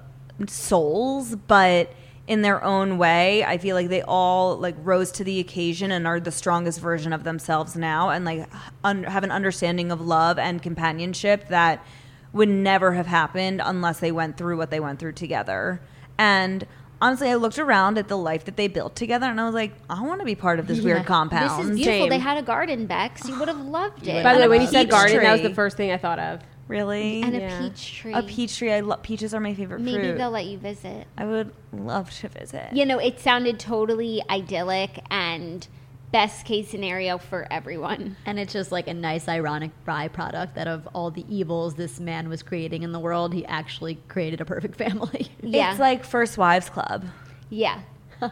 souls, but in their own way. I feel like they all like rose to the occasion and are the strongest version of themselves now, and like have an understanding of love and companionship that would never have happened unless they went through what they went through together. And honestly, I looked around at the life that they built together, and I was like, I want to be part of this weird compound.
This is beautiful.
Same.
They had a garden, Bex. You would have loved it.
By the way, when you said
peach
garden, that was
tree.
the first thing I thought of.
Really?
And
Yeah.
a peach tree.
A peach tree. Peaches are my favorite fruit.
Maybe they'll let you visit.
I would love to visit.
You know, it sounded totally idyllic and best case scenario for everyone.
And it's just like a nice ironic byproduct that of all the evils this man was creating in the world, he actually created a perfect family.
Yeah.
It's like First Wives Club.
Yeah.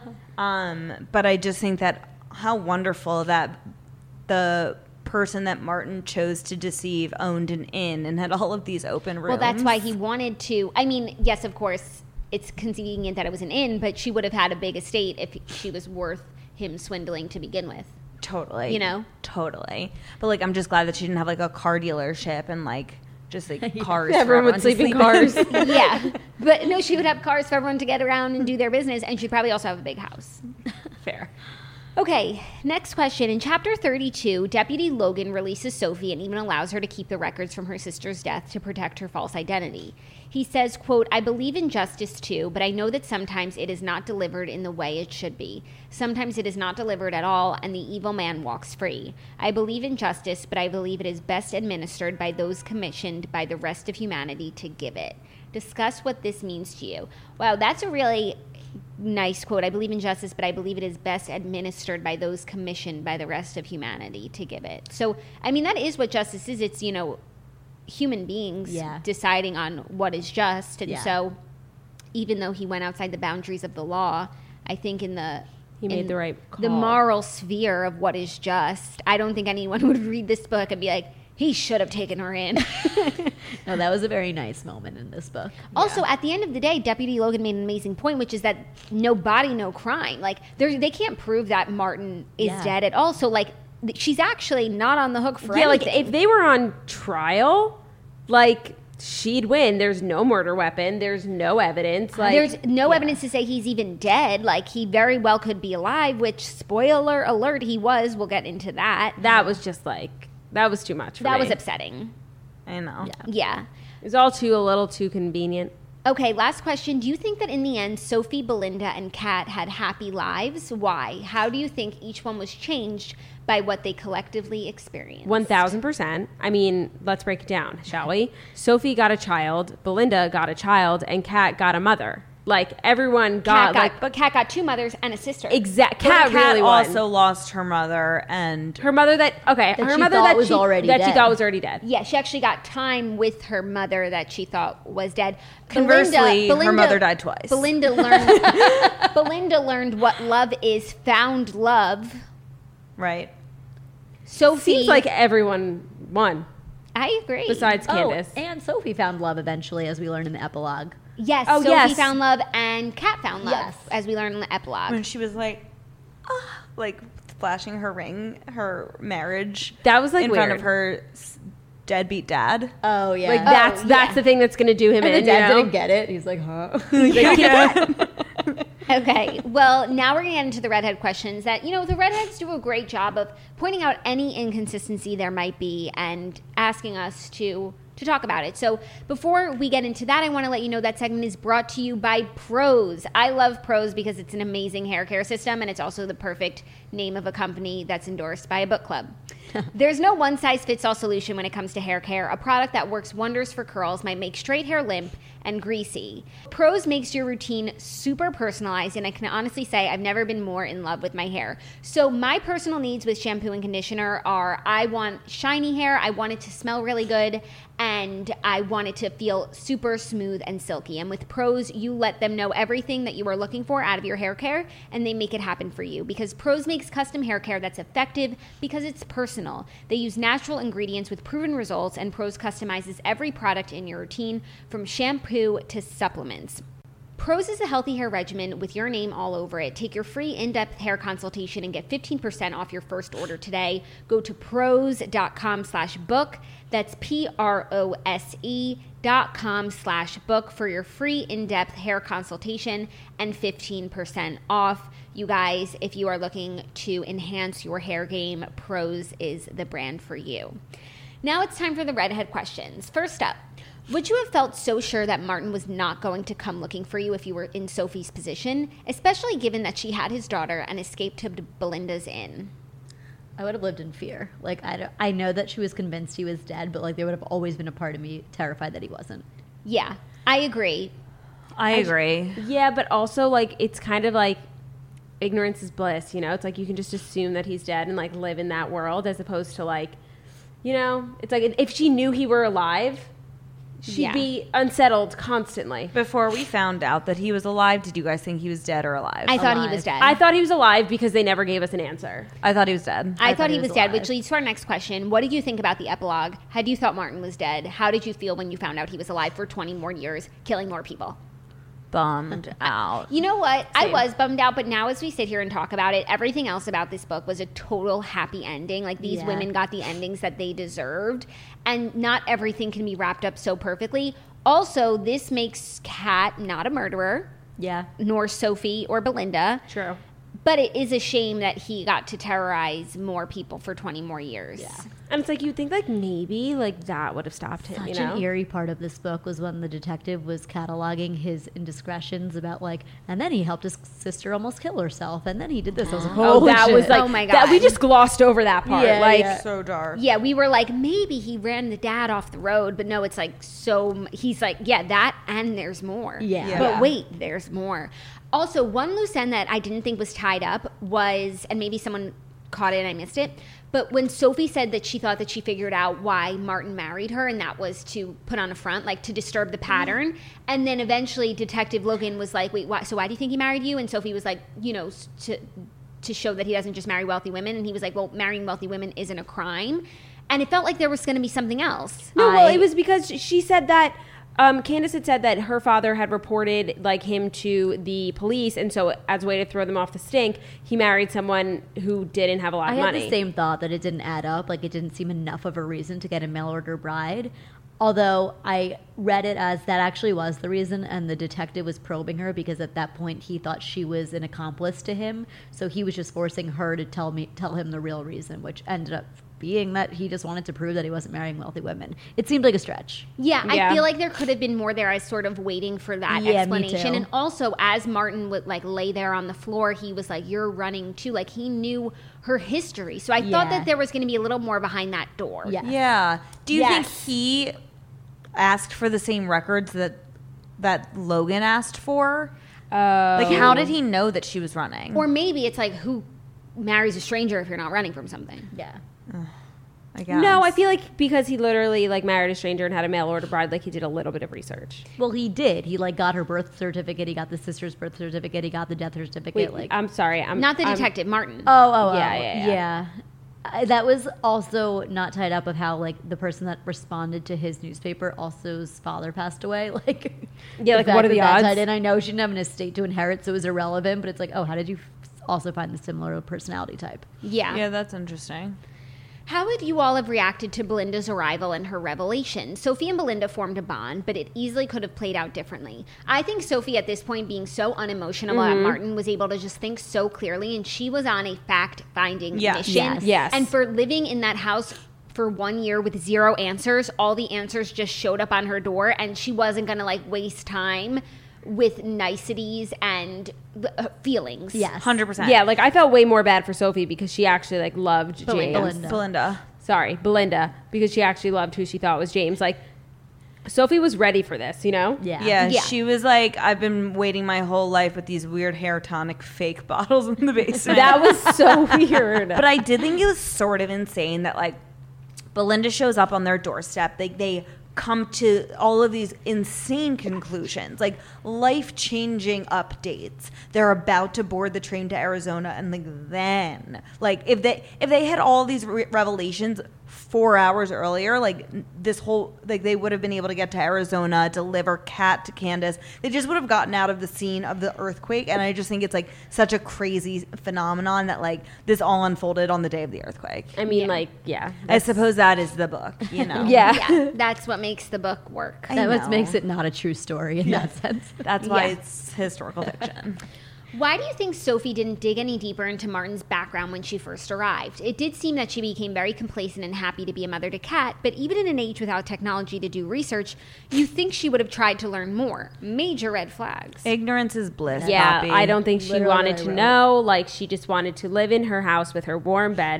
But I just think that how wonderful that the person that Martin chose to deceive owned an inn and had all of these open rooms.
Well, that's why he wanted to. I mean, yes, of course, it's convenient that it was an inn, but she would have had a big estate if she was worth him swindling to begin with.
Totally.
You know?
Totally. But, like, I'm just glad that she didn't have, like, a car dealership and, like, just, like, cars.
Everyone would sleep in cars.
Yeah. But no, she would have cars for everyone to get around and do their business, and she'd probably also have a big house.
Fair.
Okay, next question. In Chapter 32, Deputy Logan releases Sophie and even allows her to keep the records from her sister's death to protect her false identity. He says, quote, I believe in justice too, but I know that sometimes it is not delivered in the way it should be. Sometimes it is not delivered at all, and the evil man walks free. I believe in justice, but I believe it is best administered by those commissioned by the rest of humanity to give it. Discuss what this means to you. Wow, that's a really nice quote. I believe in justice, but I believe it is best administered by those commissioned by the rest of humanity to give it. So, I mean, that is what justice is. It's, you know, human beings deciding on what is just. And so, even though he went outside the boundaries of the law, I think he made the right call. The moral sphere of what is just, I don't think anyone would read this book and be like, he should have taken her in.
No, that was a very nice moment in this book.
Also, at the end of the day, Deputy Logan made an amazing point, which is that no body, no crime. Like, they can't prove that Martin is dead at all. So, like, she's actually not on the hook for anything.
Like, if they were on trial, like, she'd win. There's no murder weapon. There's no evidence. Like,
there's no evidence to say he's even dead. Like, he very well could be alive, which, spoiler alert, he was. We'll get into that.
That was just, like, that was too much for me.
That was upsetting.
I know.
Yeah.
It was all a little too convenient.
Okay, last question. Do you think that in the end, Sophie, Belinda, and Kat had happy lives? Why? How do you think each one was changed by what they collectively experienced?
1,000%. I mean, let's break it down, shall we? Sophie got a child, Belinda got a child, and Kat got a mother. Like, everyone got,
but Kat got two mothers and a sister.
Exactly.
Kat
really won.
also lost her mother and
her mother that
she thought
was already dead.
Yeah, she actually got time with her mother that she thought was dead.
Conversely, her mother died twice.
Belinda learned what love is, found love.
Right.
Sophie.
Seems like everyone won.
I agree.
Besides Candace.
And Sophie found love eventually, as we learn in the epilogue.
Yes, Sophie found love and Kat found love, as we learn in the epilogue.
When she was like flashing her ring, her marriage.
That was like
in
weird.
front of her deadbeat dad.
Oh yeah,
like that's the thing that's going to do him
and
in.
The dad didn't get it. He's like, huh?
Okay, well, now we're going to get into the redhead questions that, you know, the redheads do a great job of pointing out any inconsistency there might be and asking us to talk about it. So before we get into that, I want to let you know that segment is brought to you by Prose. I love Prose because it's an amazing hair care system, and it's also the perfect name of a company that's endorsed by a book club. There's no one-size-fits-all solution when it comes to hair care. A product that works wonders for curls might make straight hair limp and greasy. Prose makes your routine super personalized, and I can honestly say I've never been more in love with my hair. So my personal needs with shampoo and conditioner are I want shiny hair, I want it to smell really good, and I want it to feel super smooth and silky. And with Prose, you let them know everything that you are looking for out of your hair care, and they make it happen for you. Because Prose makes custom hair care that's effective because it's personal. They use natural ingredients with proven results, and Prose customizes every product in your routine, from shampoo to supplements. Prose is a healthy hair regimen with your name all over it. Take your free in-depth hair consultation and get 15% off your first order today. Go to prose.com/book. That's prose.com/book for your free in-depth hair consultation and 15% off. You guys, if you are looking to enhance your hair game, Prose is the brand for you. Now it's time for the redhead questions. First up, would you have felt so sure that Martin was not going to come looking for you if you were in Sophie's position, especially given that she had his daughter and escaped to Belinda's inn?
I would have lived in fear. Like, I know that she was convinced he was dead, but, like, there would have always been a part of me terrified that he wasn't.
Yeah, I agree.
I agree.
Yeah, but also, like, it's kind of like ignorance is bliss, you know? It's like you can just assume that he's dead and like live in that world as opposed to like, you know, it's like if she knew he were alive, she'd be unsettled constantly.
Before we found out that he was alive, did you guys think he was dead or alive?
I thought he was dead.
I thought he was alive because they never gave us an answer.
I thought he was dead.
I thought he was dead,
alive.
which leads to our next question. What did you think about the epilogue? Had you thought Martin was dead? How did you feel when you found out he was alive for 20 more years, killing more people?
Bummed out.
You know what?
Same.
I was bummed out, but now as we sit here and talk about it, everything else about this book was a total happy ending. Like, these women got the endings that they deserved, and not everything can be wrapped up so perfectly. Also, this makes Kat not a murderer, nor Sophie or Belinda.
True.
But it is a shame that he got to terrorize more people for 20 more years.
Yeah.
And it's like you'd think like maybe like that would have stopped him,
Such
you know?
an eerie part of this book was when the detective was cataloging his indiscretions about like, and then he helped his sister almost kill herself, and then he did this. I was like,
Oh,
holy
that
shit.
was like,
Oh my
that we
God.
just glossed over that part.
Yeah,
like,
yeah.
So dark.
Yeah, we were like, maybe he ran the dad off the road, but no, it's like he's like, yeah, that and there's more.
Yeah.
But wait, there's more. Also, one loose end that I didn't think was tied up was, and maybe someone caught it and I missed it, but when Sophie said that she thought that she figured out why Martin married her, and that was to put on a front, like to disturb the pattern, and then eventually Detective Logan was like, wait, so why do you think he married you? And Sophie was like, you know, to show that he doesn't just marry wealthy women, and he was like, well, marrying wealthy women isn't a crime. And it felt like there was going to be something else.
no, well, it was because she said that Candace had said that her father had reported like him to the police, and so as a way to throw them off the stink, he married someone who didn't have a lot
I
of
had
money.
the same thought that it didn't add up. Like, it didn't seem enough of a reason to get a mail order bride. Although I read it as that actually was the reason, and the detective was probing her because at that point he thought she was an accomplice to him. So he was just forcing her to tell him the real reason, which ended up being that he just wanted to prove that he wasn't marrying wealthy women. It seemed like a stretch.
Yeah,
Yeah.
I feel like there could have been more there. I was sort of waiting for that
Yeah, me
explanation.
too.
And also, as Martin would like lay there on the floor, he was like, you're running too. Like, he knew her history. So I thought
Yeah.
that there was going to be a little more behind that door.
Yeah.
Yeah. Do you think
Yes.
he asked for the same records that Logan asked for? Like, how did he know that she was running?
Or maybe it's like, who marries a stranger if you're not running from something?
Yeah.
I guess.
No, I feel like because he literally like married a stranger and had a mail order bride, like he did a little bit of research.
Well, he did. He like got her birth certificate. He got the sister's birth certificate. He got the death certificate.
Wait,
like,
I'm sorry,
Not the detective, Martin.
Yeah.
That was also not tied up with how like the person that responded to his newspaper also's father passed away. Like,
Yeah, like,
the
what
fact
are the
that that's
odds?
tied in. I know she didn't have an estate to inherit, so it was irrelevant. But it's like, oh, how did you also find the similar personality type?
Yeah.
Yeah, that's interesting.
How would you all have reacted to Belinda's arrival and her revelation? Sophie and Belinda formed a bond, but it easily could have played out differently. I think Sophie, at this point, being so unemotional about Martin, was able to just think so clearly, and she was on a fact-finding
Yes.
mission.
Yes.
And for living in that house for 1 year with 0 answers, all the answers just showed up on her door, and she wasn't going to, like, waste time with niceties and feelings.
Yes.
100%.
Yeah, like I felt way more bad for Sophie because she actually like loved James.
Belinda.
Sorry, Belinda, because she actually loved who she thought was James. Like Sophie was ready for this, you know?
Yeah.
Yeah,
Yeah.
she was like, I've been waiting my whole life with these weird hair tonic fake bottles in the basement.
That was so weird.
But I did think it was sort of insane that like Belinda shows up on their doorstep. They come to all of these insane conclusions, like life-changing updates. They're about to board the train to Arizona, and like if they had all these revelations 4 hours earlier, like this whole, like they would have been able to get to Arizona, deliver Kat to Candace. They just would have gotten out of the scene of the earthquake. And I just think it's like such a crazy phenomenon that like this all unfolded on the day of the earthquake.
I mean, like, yeah.
I suppose that is the book, you know.
Yeah.
Yeah, that's what makes the book work.
I
That
know.
what makes it not a true story in that sense.
That's why
Yeah.
it's historical fiction.
Why do you think Sophie didn't dig any deeper into Martin's background when she first arrived? It did seem that she became very complacent and happy to be a mother to Kat, but even in an age without technology to do research, you think she would have tried to learn more. Major red flags.
Ignorance is bliss.
Yeah,
Poppy.
I don't think she
Literally
wanted to
right.
know. Like, she just wanted to live in her house with her warm bed,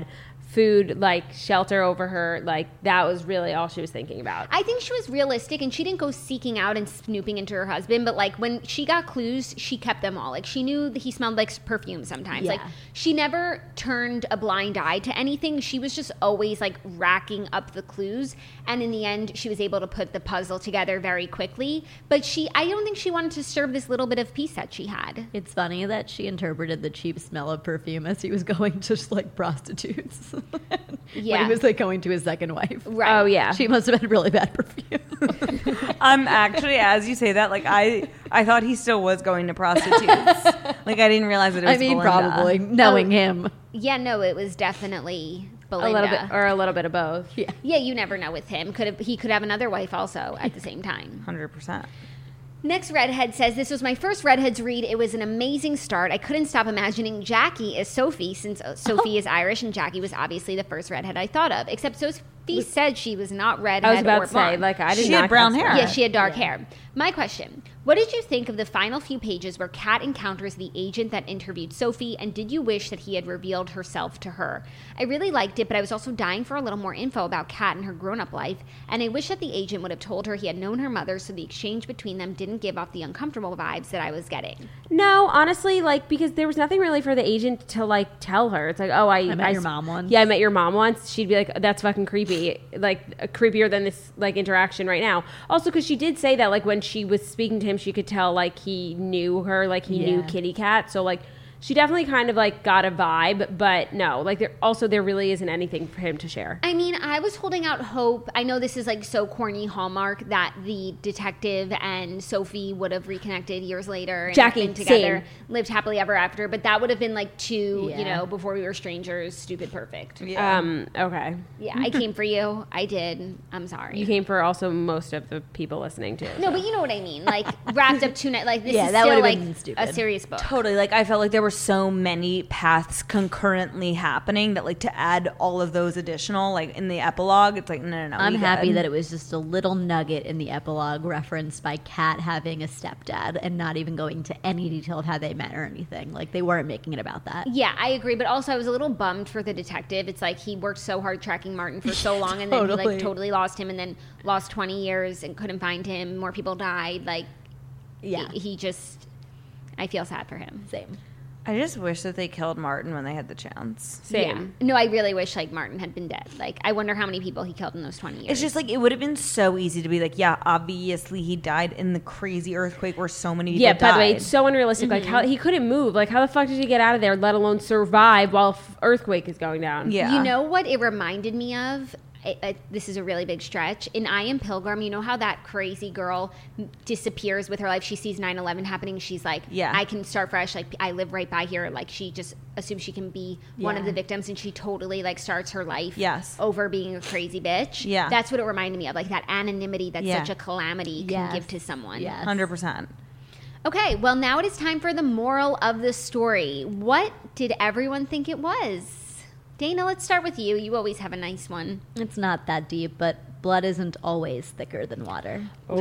food, like shelter over her. Like that was really all she was thinking about.
I think she was realistic, and she didn't go seeking out and snooping into her husband, but like when she got clues, she kept them all. Like she knew that he smelled like perfume sometimes.
Yeah.
Like she never turned a blind eye to anything. She was just always like racking up the clues, and in the end she was able to put the puzzle together very quickly. But I don't think she wanted to serve this little bit of peace that she had.
It's funny that she interpreted the cheap smell of perfume as he was going to like prostitutes.
Yeah.
When he was like going to his second wife.
Right.
Oh yeah.
She must have had really bad perfume.
Actually, as you say that, like I thought he still was going to prostitutes. Like I didn't realize that it was
I mean,
Belinda.
probably knowing him.
Yeah, no, it was definitely Belinda.
a little bit of both.
Yeah.
Yeah, you never know with him. He could have another wife also at the same time.
100%.
Next redhead says, this was my first Redheads read. It was an amazing start. I couldn't stop imagining Jackie as Sophie, since Sophie is Irish and Jackie was obviously the first redhead I thought of. Except Sophie said she was not redhead
I was about
or
to say,
blonde.
like I did
She
not
had brown
catch
hair.
that.
Yeah, she had dark hair. My question, what did you think of the final few pages where Kat encounters the agent that interviewed Sophie, and did you wish that he had revealed herself to her? I really liked it, but I was also dying for a little more info about Kat and her grown-up life, and I wish that the agent would have told her he had known her mother, so the exchange between them didn't give off the uncomfortable vibes that I was getting.
No, honestly, like because there was nothing really for the agent to like tell her. It's like, oh, I
met your mom once.
Yeah, I met your mom once. She'd be like, that's fucking creepy. Like creepier than this like interaction right now. Also, because she did say that like when she was speaking to him, she could tell like he knew her, like he knew Kitty Cat. So like she definitely kind of like got a vibe, but no, like there really isn't anything for him to share.
I mean, I was holding out hope. I know this is like so corny Hallmark that the detective and Sophie would have reconnected years later and
Jackie,
been together,
same.
lived happily ever after. But that would have been like two, before we were strangers, stupid perfect.
Okay.
Yeah, I came for you. I did. I'm sorry.
You came for also most of the people listening too.
No, but you know what I mean. Like wrapped up two nights. Like this is
that
still
would've
like
been stupid.
a serious book.
Totally. Like I felt like there were so many paths concurrently happening that like to add all of those additional like in the epilogue, it's like no.
I'm happy that it was just a little nugget in the epilogue referenced by Kat having a stepdad and not even going to any detail of how they met or anything. Like they weren't making it about that.
Yeah, I agree. But also, I was a little bummed for the detective. It's like he worked so hard tracking Martin for so long, and then he like totally lost him, and then lost 20 years and couldn't find him. More people died. Like,
Yeah.
he just. I feel sad for him.
Same.
I just wish that they killed Martin when they had the chance.
Same.
Yeah. No, I really wish like Martin had been dead. Like, I wonder how many people he killed in those 20 years.
It's just like it would have been so easy to be like, yeah, obviously he died in the crazy earthquake where so many people
Yeah,
died.
by the way, it's so unrealistic. Like how he couldn't move. Like how the fuck did he get out of there, let alone survive while earthquake is going down?
Yeah.
You know what it reminded me of? This is a really big stretch. In I Am Pilgrim, you know how that crazy girl disappears with her life? She sees 9/11 happening. She's like,
Yeah.
I can start fresh. Like, I live right by here. Like, she just assumes she can be one of the victims, and she totally, like, starts her life over being a crazy bitch.
Yeah.
That's what it reminded me of. Like, that anonymity that
Yeah.
such a calamity can give to someone.
Yes.
100%.
Okay, well, now it is time for the moral of the story. What did everyone think it was? Dana, let's start with you. You always have a nice one.
It's not that deep, but blood isn't always thicker than water.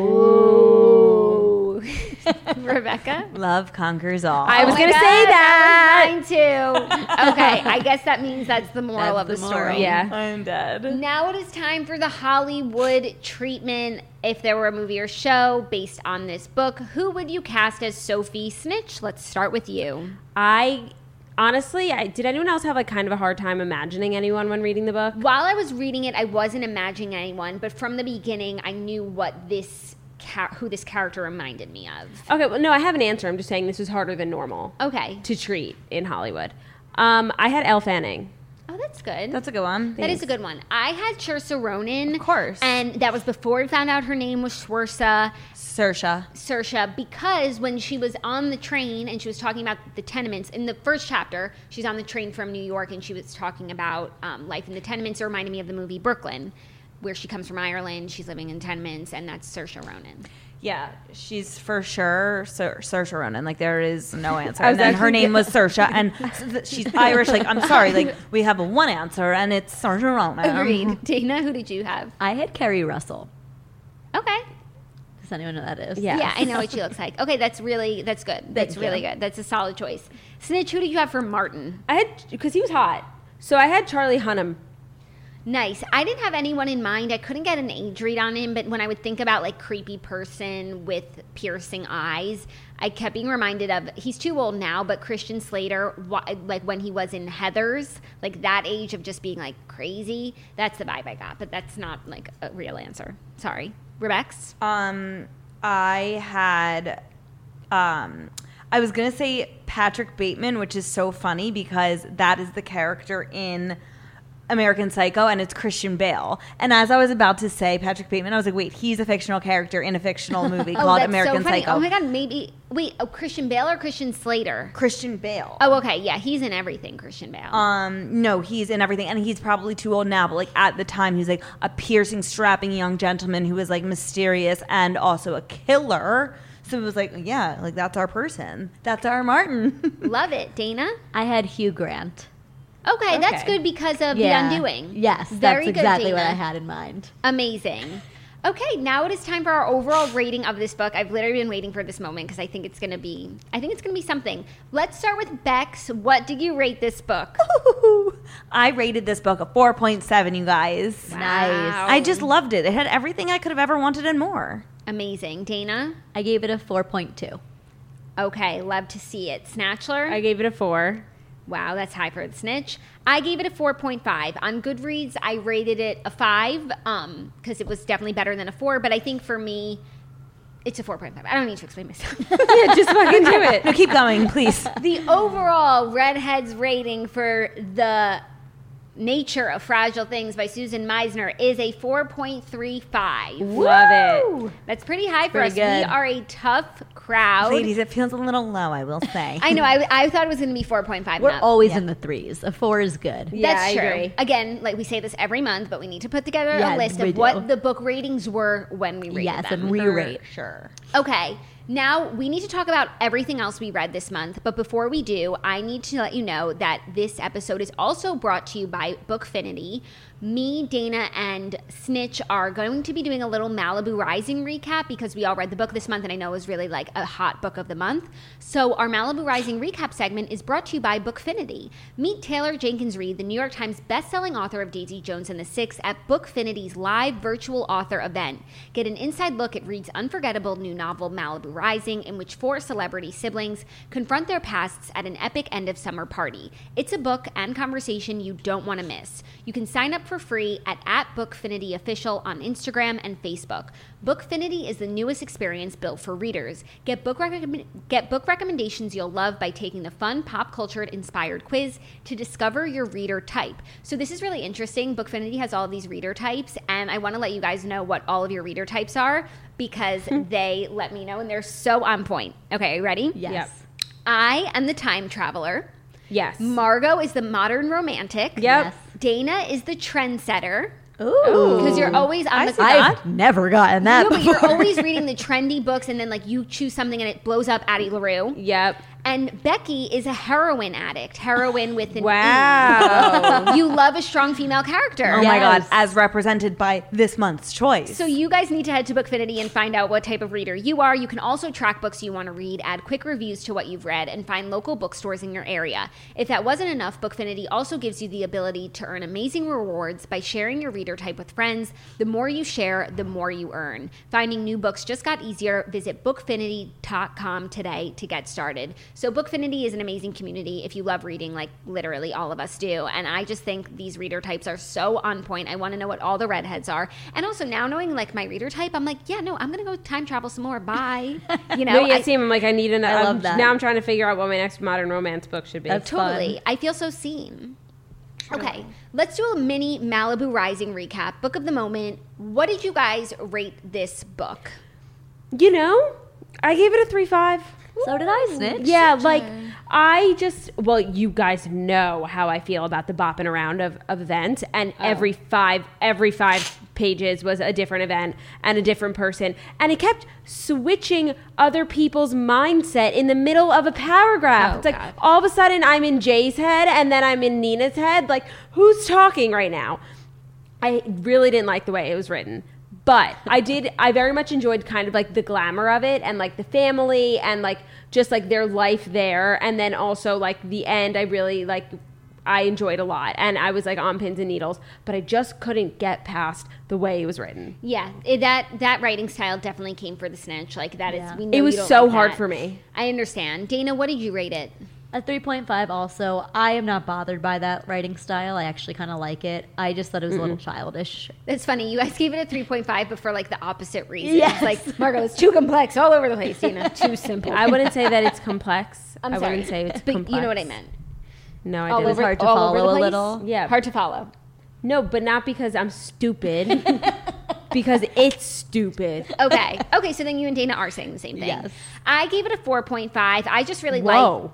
Ooh. Rebecca?
Love conquers all.
I was
Oh
going to
my
say
God,
that.
was mine too. Okay, I guess that means that's the moral of the story.
Yeah.
I'm dead.
Now it is time for the Hollywood treatment. If there were a movie or show based on this book, who would you cast as Sophie Snitch? Let's start with you.
Honestly, did anyone else have like kind of a hard time imagining anyone when reading the book?
While I was reading it, I wasn't imagining anyone, but from the beginning, I knew what who this character reminded me of.
Okay, well, no, I have an answer. I'm just saying this was harder than normal
Okay.
to treat in Hollywood. I had Elle Fanning.
Oh, that's good.
That's a good one.
That is a good one. I had Saoirse Ronan.
Of course.
And that was before we found out her name was Saoirse, because when she was on the train and she was talking about the tenements, in the first chapter, she's on the train from New York and she was talking about life in the tenements. It reminded me of the movie Brooklyn, where she comes from Ireland, she's living in tenements, and that's Saoirse Ronan.
Yeah, she's for sure Saoirse Ronan. Like, there is no answer. And then her name was Saoirse, and she's Irish. Like, I'm sorry. Like, we have one answer, and it's Saoirse Ronan.
Agreed. Dana, who did you have?
I had Kerry Russell.
Okay.
Does anyone know who that is?
Yeah.
Yeah, I know what she looks like. Okay, that's good. That's really good. That's a solid choice. Snitch, who did you have for Martin?
I had because he was hot. So I had Charlie Hunnam.
Nice. I didn't have anyone in mind. I couldn't get an age read on him, but when I would think about like creepy person with piercing eyes, I kept being reminded of, he's too old now, but Christian Slater, like when he was in Heathers, like that age of just being like crazy, that's the vibe I got, but that's not like a real answer. Sorry. Rebex?
I had, I was going to say Patrick Bateman, which is so funny because that is the character in American Psycho, and it's Christian Bale. And as I was about to say Patrick Bateman, I was like, wait, he's a fictional character in a fictional movie called American Psycho.
Oh my God, maybe, Christian Bale or Christian Slater?
Christian Bale.
Oh, okay, yeah, he's in everything, Christian Bale.
No, he's in everything, and he's probably too old now, but like at the time, he's like a piercing, strapping young gentleman who was like mysterious and also a killer. So it was like, yeah, like that's our person. That's our Martin.
Love it. Dana?
I had Hugh Grant.
Okay, that's good because of The Undoing.
Yes,
Very
that's
good,
exactly
Dana.
what I had in mind.
Amazing. Okay, now it is time for our overall rating of this book. I've literally been waiting for this moment because I think it's gonna be something. Let's start with Bex. What did you rate this book?
I rated this book a 4.7, you guys.
Nice.
I just loved it. It had everything I could have ever wanted and more.
Amazing. Dana?
I gave it a 4.2.
Okay, love to see it. Snatchler?
I gave it a 4.
Wow, that's high for the snitch. I gave it a 4.5. On Goodreads, I rated it a 5 because it was definitely better than a 4. But I think for me, it's a 4.5. I don't need to explain myself.
Yeah, just fucking do it.
No, keep going, please.
The overall Redheads rating for The Nature of Fragile Things by Susan Meisner is a 4.35.
Love it.
That's pretty high for
Pretty
us.
good.
We are a tough crowd.
Ladies, it feels a little low, I will say.
I know. I thought it was going to be 4.5.
We're
and up.
always in the 3s. A 4 is good.
Yeah,
That's
I
true.
agree.
Again, like we say this every month, but we need to put together
Yeah,
a list
we
of
do.
what the book ratings were when we rated
Yes,
them.
and re-rate.
Sure.
Okay, now we need to talk about everything else we read this month. But before we do, I need to let you know that this episode is also brought to you by Bookfinity. Me, Dana, and Snitch are going to be doing a little Malibu Rising recap because we all read the book this month and I know it was really like a hot book of the month. So our Malibu Rising recap segment is brought to you by Bookfinity. Meet Taylor Jenkins Reid, the New York Times bestselling author of Daisy Jones and the Six, at Bookfinity's live virtual author event. Get an inside look at Reid's unforgettable new novel Malibu Rising, in which 4 celebrity siblings confront their pasts at an epic end of summer party. It's a book and conversation you don't want to miss. You can sign up for free at Bookfinity Official on Instagram and Facebook. Bookfinity is the newest experience built for readers. Get book recommendations you'll love by taking the fun pop culture inspired quiz to discover your reader type. So this is really interesting. Bookfinity has all of these reader types, and I want to let you guys know what all of your reader types are because they let me know, and they're so on point. Okay, are you ready?
Yes.
Yep.
I am the time traveler.
Yes.
Margot is the modern romantic.
Yep.
Yes.
Dana is the trendsetter.
Ooh.
Because you're always on the
I've never gotten that
No, but
before.
you're always reading the trendy books and then like you choose something and it blows up Addie LaRue.
Yep.
And Becky is a heroin addict. Heroin with an
Wow.
E. You love a strong female character.
Oh my God,
Yes.
as represented by this month's choice.
So you guys need to head to Bookfinity and find out what type of reader you are. You can also track books you want to read, add quick reviews to what you've read, and find local bookstores in your area. If that wasn't enough, Bookfinity also gives you the ability to earn amazing rewards by sharing your reader type with friends. The more you share, the more you earn. Finding new books just got easier. Visit bookfinity.com today to get started. So Bookfinity is an amazing community if you love reading, like literally all of us do. And I just think these reader types are so on point. I want to know what all the redheads are. And also now knowing like my reader type, I'm like, yeah, no, I'm going to go time travel some more. Bye. You know,
No, yeah, same. I'm like, I need another.
I love that.
Now I'm trying to figure out what my next modern romance book should be.
That's
totally.
fun.
I feel so seen. Okay, let's do a mini Malibu Rising recap. Book of the moment. What did you guys rate this book?
You know, I gave it a 3.5.
So did I, Snitch.
Yeah, like well, you guys know how I feel about the bopping around of event, and every five pages was a different event and a different person, and it kept switching other people's mindset in the middle of a paragraph.
Oh,
it's like
God.
all of a sudden I'm in Jay's head and then I'm in Nina's head. Like, who's talking right now? I really didn't like the way it was written. But I very much enjoyed kind of like the glamour of it and like the family and like just like their life there. And then also like the end, I really like I enjoyed a lot, and I was like on pins and needles, but I just couldn't get past the way it was written.
Yeah, that writing style definitely came for the Snitch. Like that is, we know
It was
you don't
so
like
hard
that.
for me.
I understand. Dana, what did you rate it?
A 3.5 also. I am not bothered by that writing style. I actually kind of like it. I just thought it was a little childish.
It's funny. You guys gave it a 3.5, but for like the opposite reason.
Yes.
Like, Margo, it's too complex all over the place. Dana, too simple.
I wouldn't say that it's complex.
I'm
I
sorry.
wouldn't say it's
but
complex.
you know what I meant.
No, I
All
didn't.
over,
hard to
all over
follow
the
a
place?
little.
Yeah.
Hard to follow.
No, but not because I'm stupid. Because it's stupid.
Okay, so then you and Dana are saying the same thing.
Yes.
I gave it a 4.5. I just really
Whoa.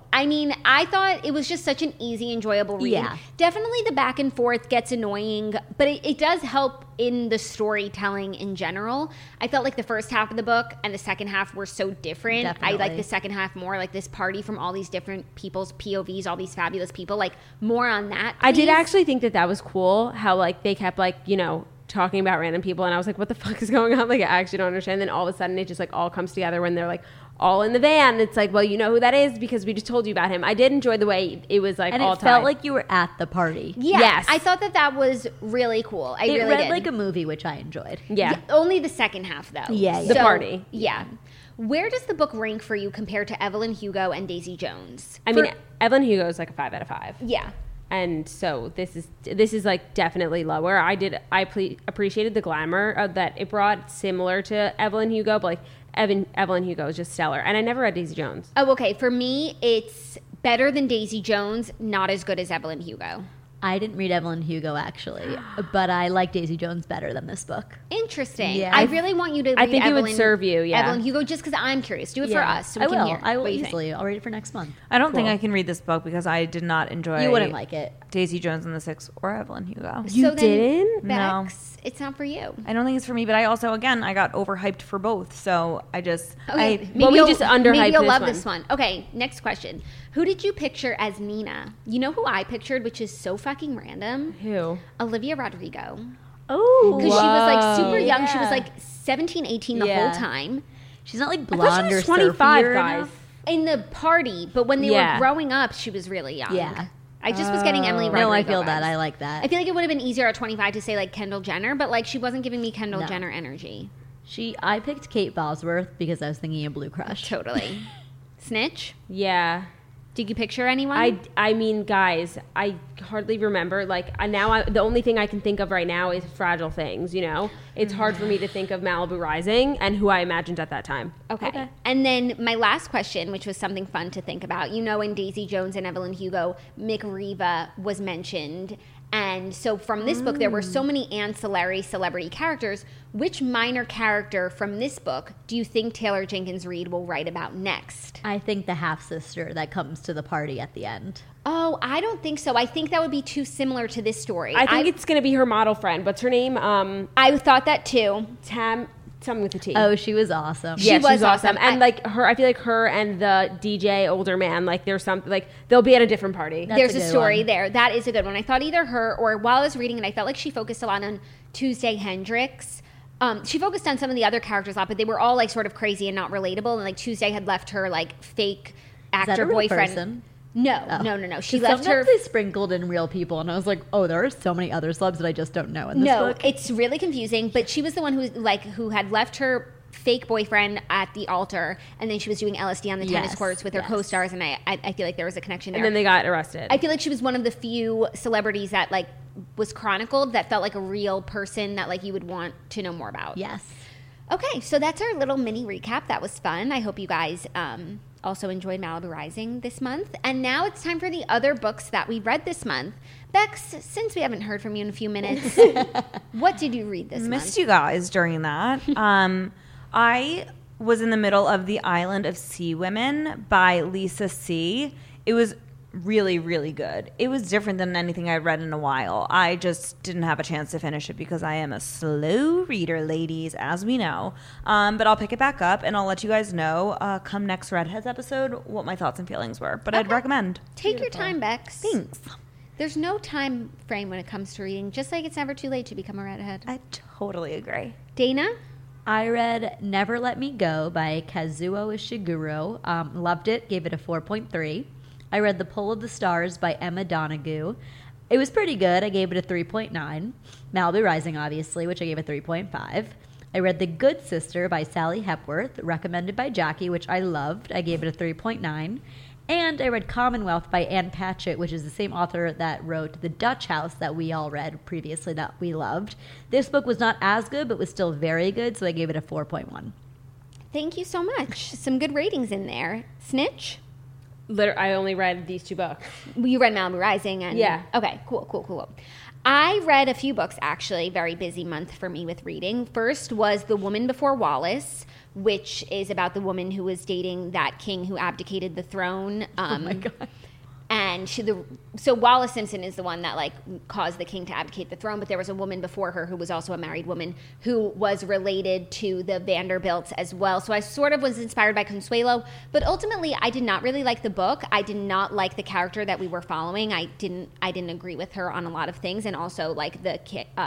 I thought it was just such an easy, enjoyable read.
Yeah.
Definitely the back and forth gets annoying, but it does help in the storytelling in general. I felt like the first half of the book and the second half were so different. I like
Definitely.
the second half more, like this party from all these different people's POVs, all these fabulous people, like more on that.
I did
please.
actually think that was cool, how like they kept like, you know, talking about random people, and I was like, what the fuck is going on? Like, I actually don't understand. And then all of a sudden it just like all comes together when they're like all in the van. It's like, well, you know who that is because we just told you about him. I did enjoy the way it was like
And
all
it felt
tied.
like you were at the party.
Yeah,
Yes.
I thought that was really cool. I
It
really
read
did.
like a movie, which I enjoyed.
yeah.
Only the second half, though.
Yeah, yeah.
The party.
Yeah. Where does the book rank for you compared to Evelyn Hugo and Daisy Jones?
I mean, Evelyn Hugo is like a 5 out of 5.
Yeah.
And so this is like definitely lower. I appreciated the glamour that it brought, similar to Evelyn Hugo, but like Evelyn Hugo is just stellar. And I never read Daisy Jones.
Oh, okay. For me, it's better than Daisy Jones, not as good as Evelyn Hugo.
I didn't read Evelyn Hugo actually, but I like Daisy Jones better than this book.
Interesting.
Yeah.
I really want you to read
I think it
Evelyn,
would serve you, yeah.
Evelyn Hugo, just because I'm curious. Do it for us so we
I
can
will.
hear.
I will
what you think.
easily. I'll read it for next month.
I don't think
Cool.
I can read this book because I did not enjoy
You wouldn't like it.
Daisy Jones and the Six or Evelyn Hugo.
You
So then,
didn't?
No.
Bex, it's not for you.
I don't think it's for me, but I also, again, I got overhyped for both. So I just,
Okay,
Well, we
you'll-
just underhyped
maybe you'll
this
love
one.
this one. Okay, next question. Who did you picture as Nina? You know who I pictured, which is so fucking random?
Who?
Olivia Rodrigo.
Oh,
Because she was like super young. She
Yeah.
was like 17, 18 the
Yeah.
whole time.
she's not like
I thought she
blonde
was
or
25,
surfier
guys.
enough.
In the party, but when they
Yeah.
were growing up, she was really young.
Yeah.
I just was getting Emily Rodrigo
No, I feel that.
vibes.
I like that.
I feel like it would have been easier at 25 to say like Kendall Jenner, but like she wasn't giving me Kendall
No.
Jenner energy.
I picked Kate Bosworth because I was thinking of Blue Crush.
Totally. Snitch?
Yeah.
Did you picture anyone?
I mean, guys, I hardly remember. Like the only thing I can think of right now is Fragile Things. You know, it's hard for me to think of Malibu Rising and who I imagined at that time.
Okay. And then my last question, which was something fun to think about. You know, in Daisy Jones and Evelyn Hugo, Mick Riva was mentioned. And so from this book, there were so many ancillary celebrity characters. Which minor character from this book do you think Taylor Jenkins Reid will write about next?
I think the half sister that comes to the party at the end.
Oh, I don't think so. I think that would be too similar to this story.
I think it's going to be her model friend. What's her name?
I thought that too.
Tam, something with a T.
Oh, she was awesome.
She
Yeah,
was
she's awesome.
awesome.
And like her, I feel like her and the DJ older man, like there's something like they'll be at a different party.
That's
There's
a
a
good
story
one.
there. That is a good one. I thought either her or while I was reading it, I felt like she focused a lot on Tuesday Hendricks. She focused on some of the other characters a lot, but they were all like sort of crazy and not relatable. And like Tuesday had left her like fake
Is that
actor
a real
boyfriend.
person?
No,
Oh.
no. She
'Cause
left her.
sometimes they sprinkled in real people, and I was like, oh, there are so many other celebs that I just don't know in this
No,
book.
it's really confusing. But she was the one who had left her fake boyfriend at the altar, and then she was doing LSD on the tennis
Yes,
courts with her
yes.
co-stars, and I feel like there was a connection there.
And then they got arrested.
I feel like she was one of the few celebrities that like was chronicled that felt like a real person that like you would want to know more about.
Yes.
Okay, so that's our little mini recap. That was fun. I hope you guys also enjoyed Malibu Rising this month. And now it's time for the other books that we read this month. Bex, since we haven't heard from you in a few minutes, what did you read this
missed
month?
you guys during that. I was in the middle of The Island of Sea Women by Lisa C. It was really, really good. It was different than anything I'd read in a while. I just didn't have a chance to finish it because I am a slow reader, ladies, as we know. But I'll pick it back up and I'll let you guys know come next Redheads episode what my thoughts and feelings were. But I'd recommend.
Take your time, Bex.
Thanks.
There's no time frame when it comes to reading, just like it's never too late to become a redhead.
I totally agree.
Dana?
I read Never Let Me Go by Kazuo Ishiguro. Loved it, gave it a 4.3. I read The Pull of the Stars by Emma Donoghue. It was pretty good. I gave it a 3.9. Malibu Rising, obviously, which I gave a 3.5. I read The Good Sister by Sally Hepworth, recommended by Jackie, which I loved. I gave it a 3.9. And I read Commonwealth by Ann Patchett, which is the same author that wrote The Dutch House that we all read previously that we loved. This book was not as good, but was still very good, so I gave it a 4.1.
Thank you so much. Some good ratings in there. Snitch?
I only read these 2 books.
You read Malibu Rising and
Yeah.
Okay, cool. I read a few books, actually. Very busy month for me with reading. First was The Woman Before Wallace, which is about the woman who was dating that king who abdicated the throne.
Oh my God.
And so Wallace Simpson is the one that like caused the king to abdicate the throne, but there was a woman before her who was also a married woman who was related to the Vanderbilts as well. So I sort of was inspired by Consuelo, but ultimately I did not really like the book. I did not like the character that we were following. I didn't agree with her on a lot of things, and also like the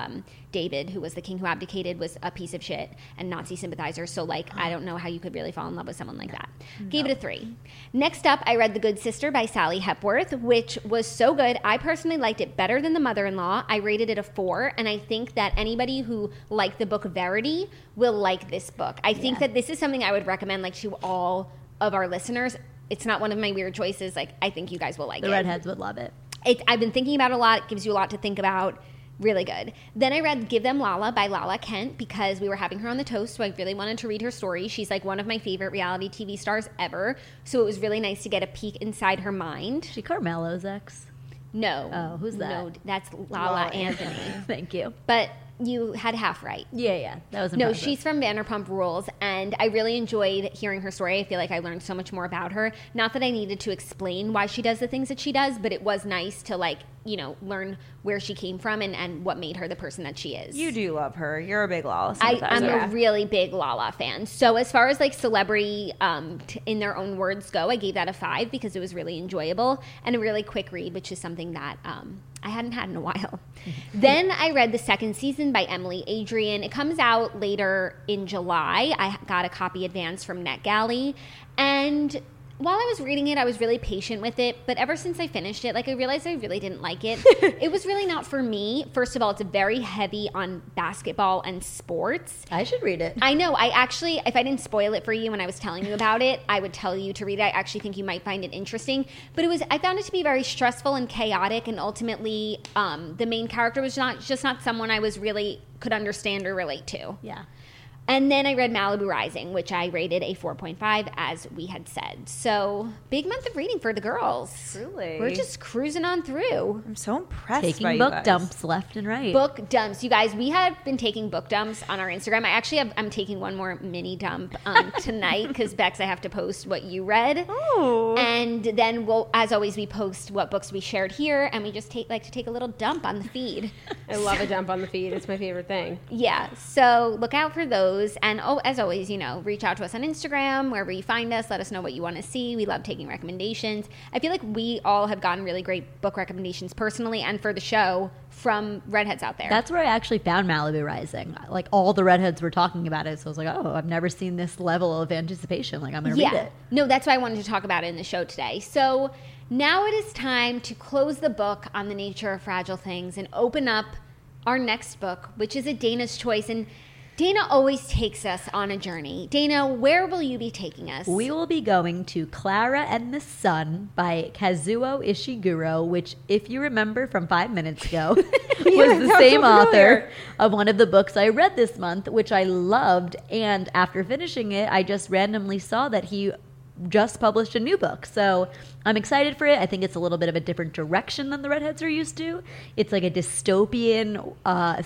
David, who was the king who abdicated, was a piece of shit and Nazi sympathizer. So like I don't know how you could really fall in love with someone like that. No. Gave it a 3. Next up, I read The Good Sister by Sally Hepworth, which was so good. I personally liked it better than The Mother-in-Law. I rated it a 4, and I think that anybody who liked the book Verity will like this book. I think that this is something I would recommend like to all of our listeners. It's not one of my weird choices. Like I think you guys will like it.
The redheads would love it.
I've been thinking about it a lot. It gives you a lot to think about. Really good. Then I read Give Them Lala by Lala Kent because we were having her on the toast, so I really wanted to read her story. She's like one of my favorite reality TV stars ever, so it was really nice to get a peek inside her mind.
She Carmelo's ex?
No.
Oh, who's that?
No, that's Lala Anthony.
Thank you.
But you had half right.
Yeah. That was impressive.
No, she's from Vanderpump Rules, and I really enjoyed hearing her story. I feel like I learned so much more about her. Not that I needed to explain why she does the things that she does, but it was nice to like, you know, learn where she came from and what made her the person that she is.
You do love her. You're a big Lala sympathizer.
I'm a really big Lala fan. So as far as like celebrity in their own words go, I gave that a 5 because it was really enjoyable and a really quick read, which is something that I hadn't had in a while. Then I read the second season by Emily Adrian. It comes out later in July. I got a copy advance from NetGalley, and while I was reading it, I was really patient with it, but ever since I finished it, like I realized I really didn't like it. It was really not for me. First of all, it's very heavy on basketball and sports.
I should read it.
I know. I actually, if I didn't spoil it for you when I was telling you about it, I would tell you to read it. I actually think you might find it interesting. But I found it to be very stressful and chaotic, and ultimately, the main character was not someone I was really could understand or relate to.
Yeah.
And then I read Malibu Rising, which I rated a 4.5, as we had said. So, big month of reading for the girls.
Truly.
We're just cruising on through.
I'm so impressed by
Taking
you
book
guys.
dumps left and right.
Book dumps. You guys, we have been taking book dumps on our Instagram. I'm taking one more mini dump tonight because, Bex, I have to post what you read.
Oh.
And then we'll, as always, we post what books we shared here, and we just like to take a little dump on the feed.
I love a dump on the feed. It's my favorite thing.
Yeah, so look out for those. And as always, reach out to us on Instagram, wherever you find us. Let us know what you want to see. We love taking recommendations. I feel like we all have gotten really great book recommendations personally and for the show from redheads out there.
That's where I actually found Malibu Rising. Like all the redheads were talking about it, so I was like, oh, I've never seen this level of anticipation. Like I'm going to read it.
No, that's why I wanted to talk about it in the show today. So now it is time to close the book on the nature of fragile things and open up our next book, which is a Dana's Choice. And Dana always takes us on a journey. Dana, where will you be taking us?
We will be going to Clara and the Sun by Kazuo Ishiguro, which, if you remember from 5 minutes ago, was the same author of one of the books I read this month, which I loved. And after finishing it, I just randomly saw that he just published a new book. So I'm excited for it. I think it's a little bit of a different direction than the redheads are used to. It's like a dystopian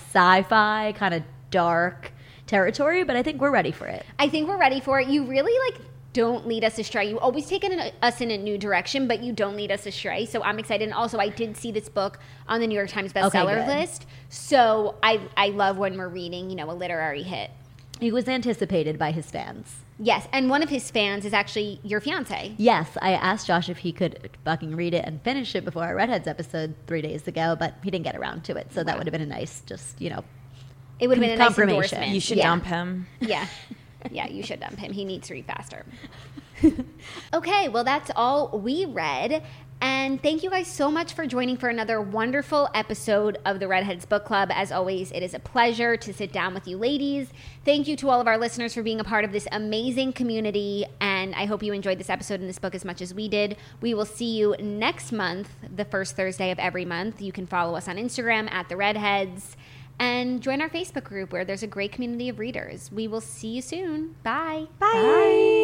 sci-fi kind of dark territory, but I think we're ready for it.
I think we're ready for it. You really don't lead us astray. You always take us in a new direction, but you don't lead us astray. So I'm excited. And also, I did see this book on the New York Times bestseller list. So I love when we're reading, a literary hit.
He was anticipated by his fans.
Yes, and one of his fans is actually your fiance.
Yes, I asked Josh if he could fucking read it and finish it before our Redheads episode 3 days ago, but he didn't get around to it. So that would have been a nice,
it would have been a nice endorsement.
You should dump him.
Yeah. Yeah, you should dump him. He needs to read faster. Okay, well, that's all we read. And thank you guys so much for joining for another wonderful episode of the Redheads Book Club. As always, it is a pleasure to sit down with you ladies. Thank you to all of our listeners for being a part of this amazing community. And I hope you enjoyed this episode and this book as much as we did. We will see you next month, the first Thursday of every month. You can follow us on Instagram at The Redheads and join our Facebook group where there's a great community of readers. We will see you soon. Bye.
Bye.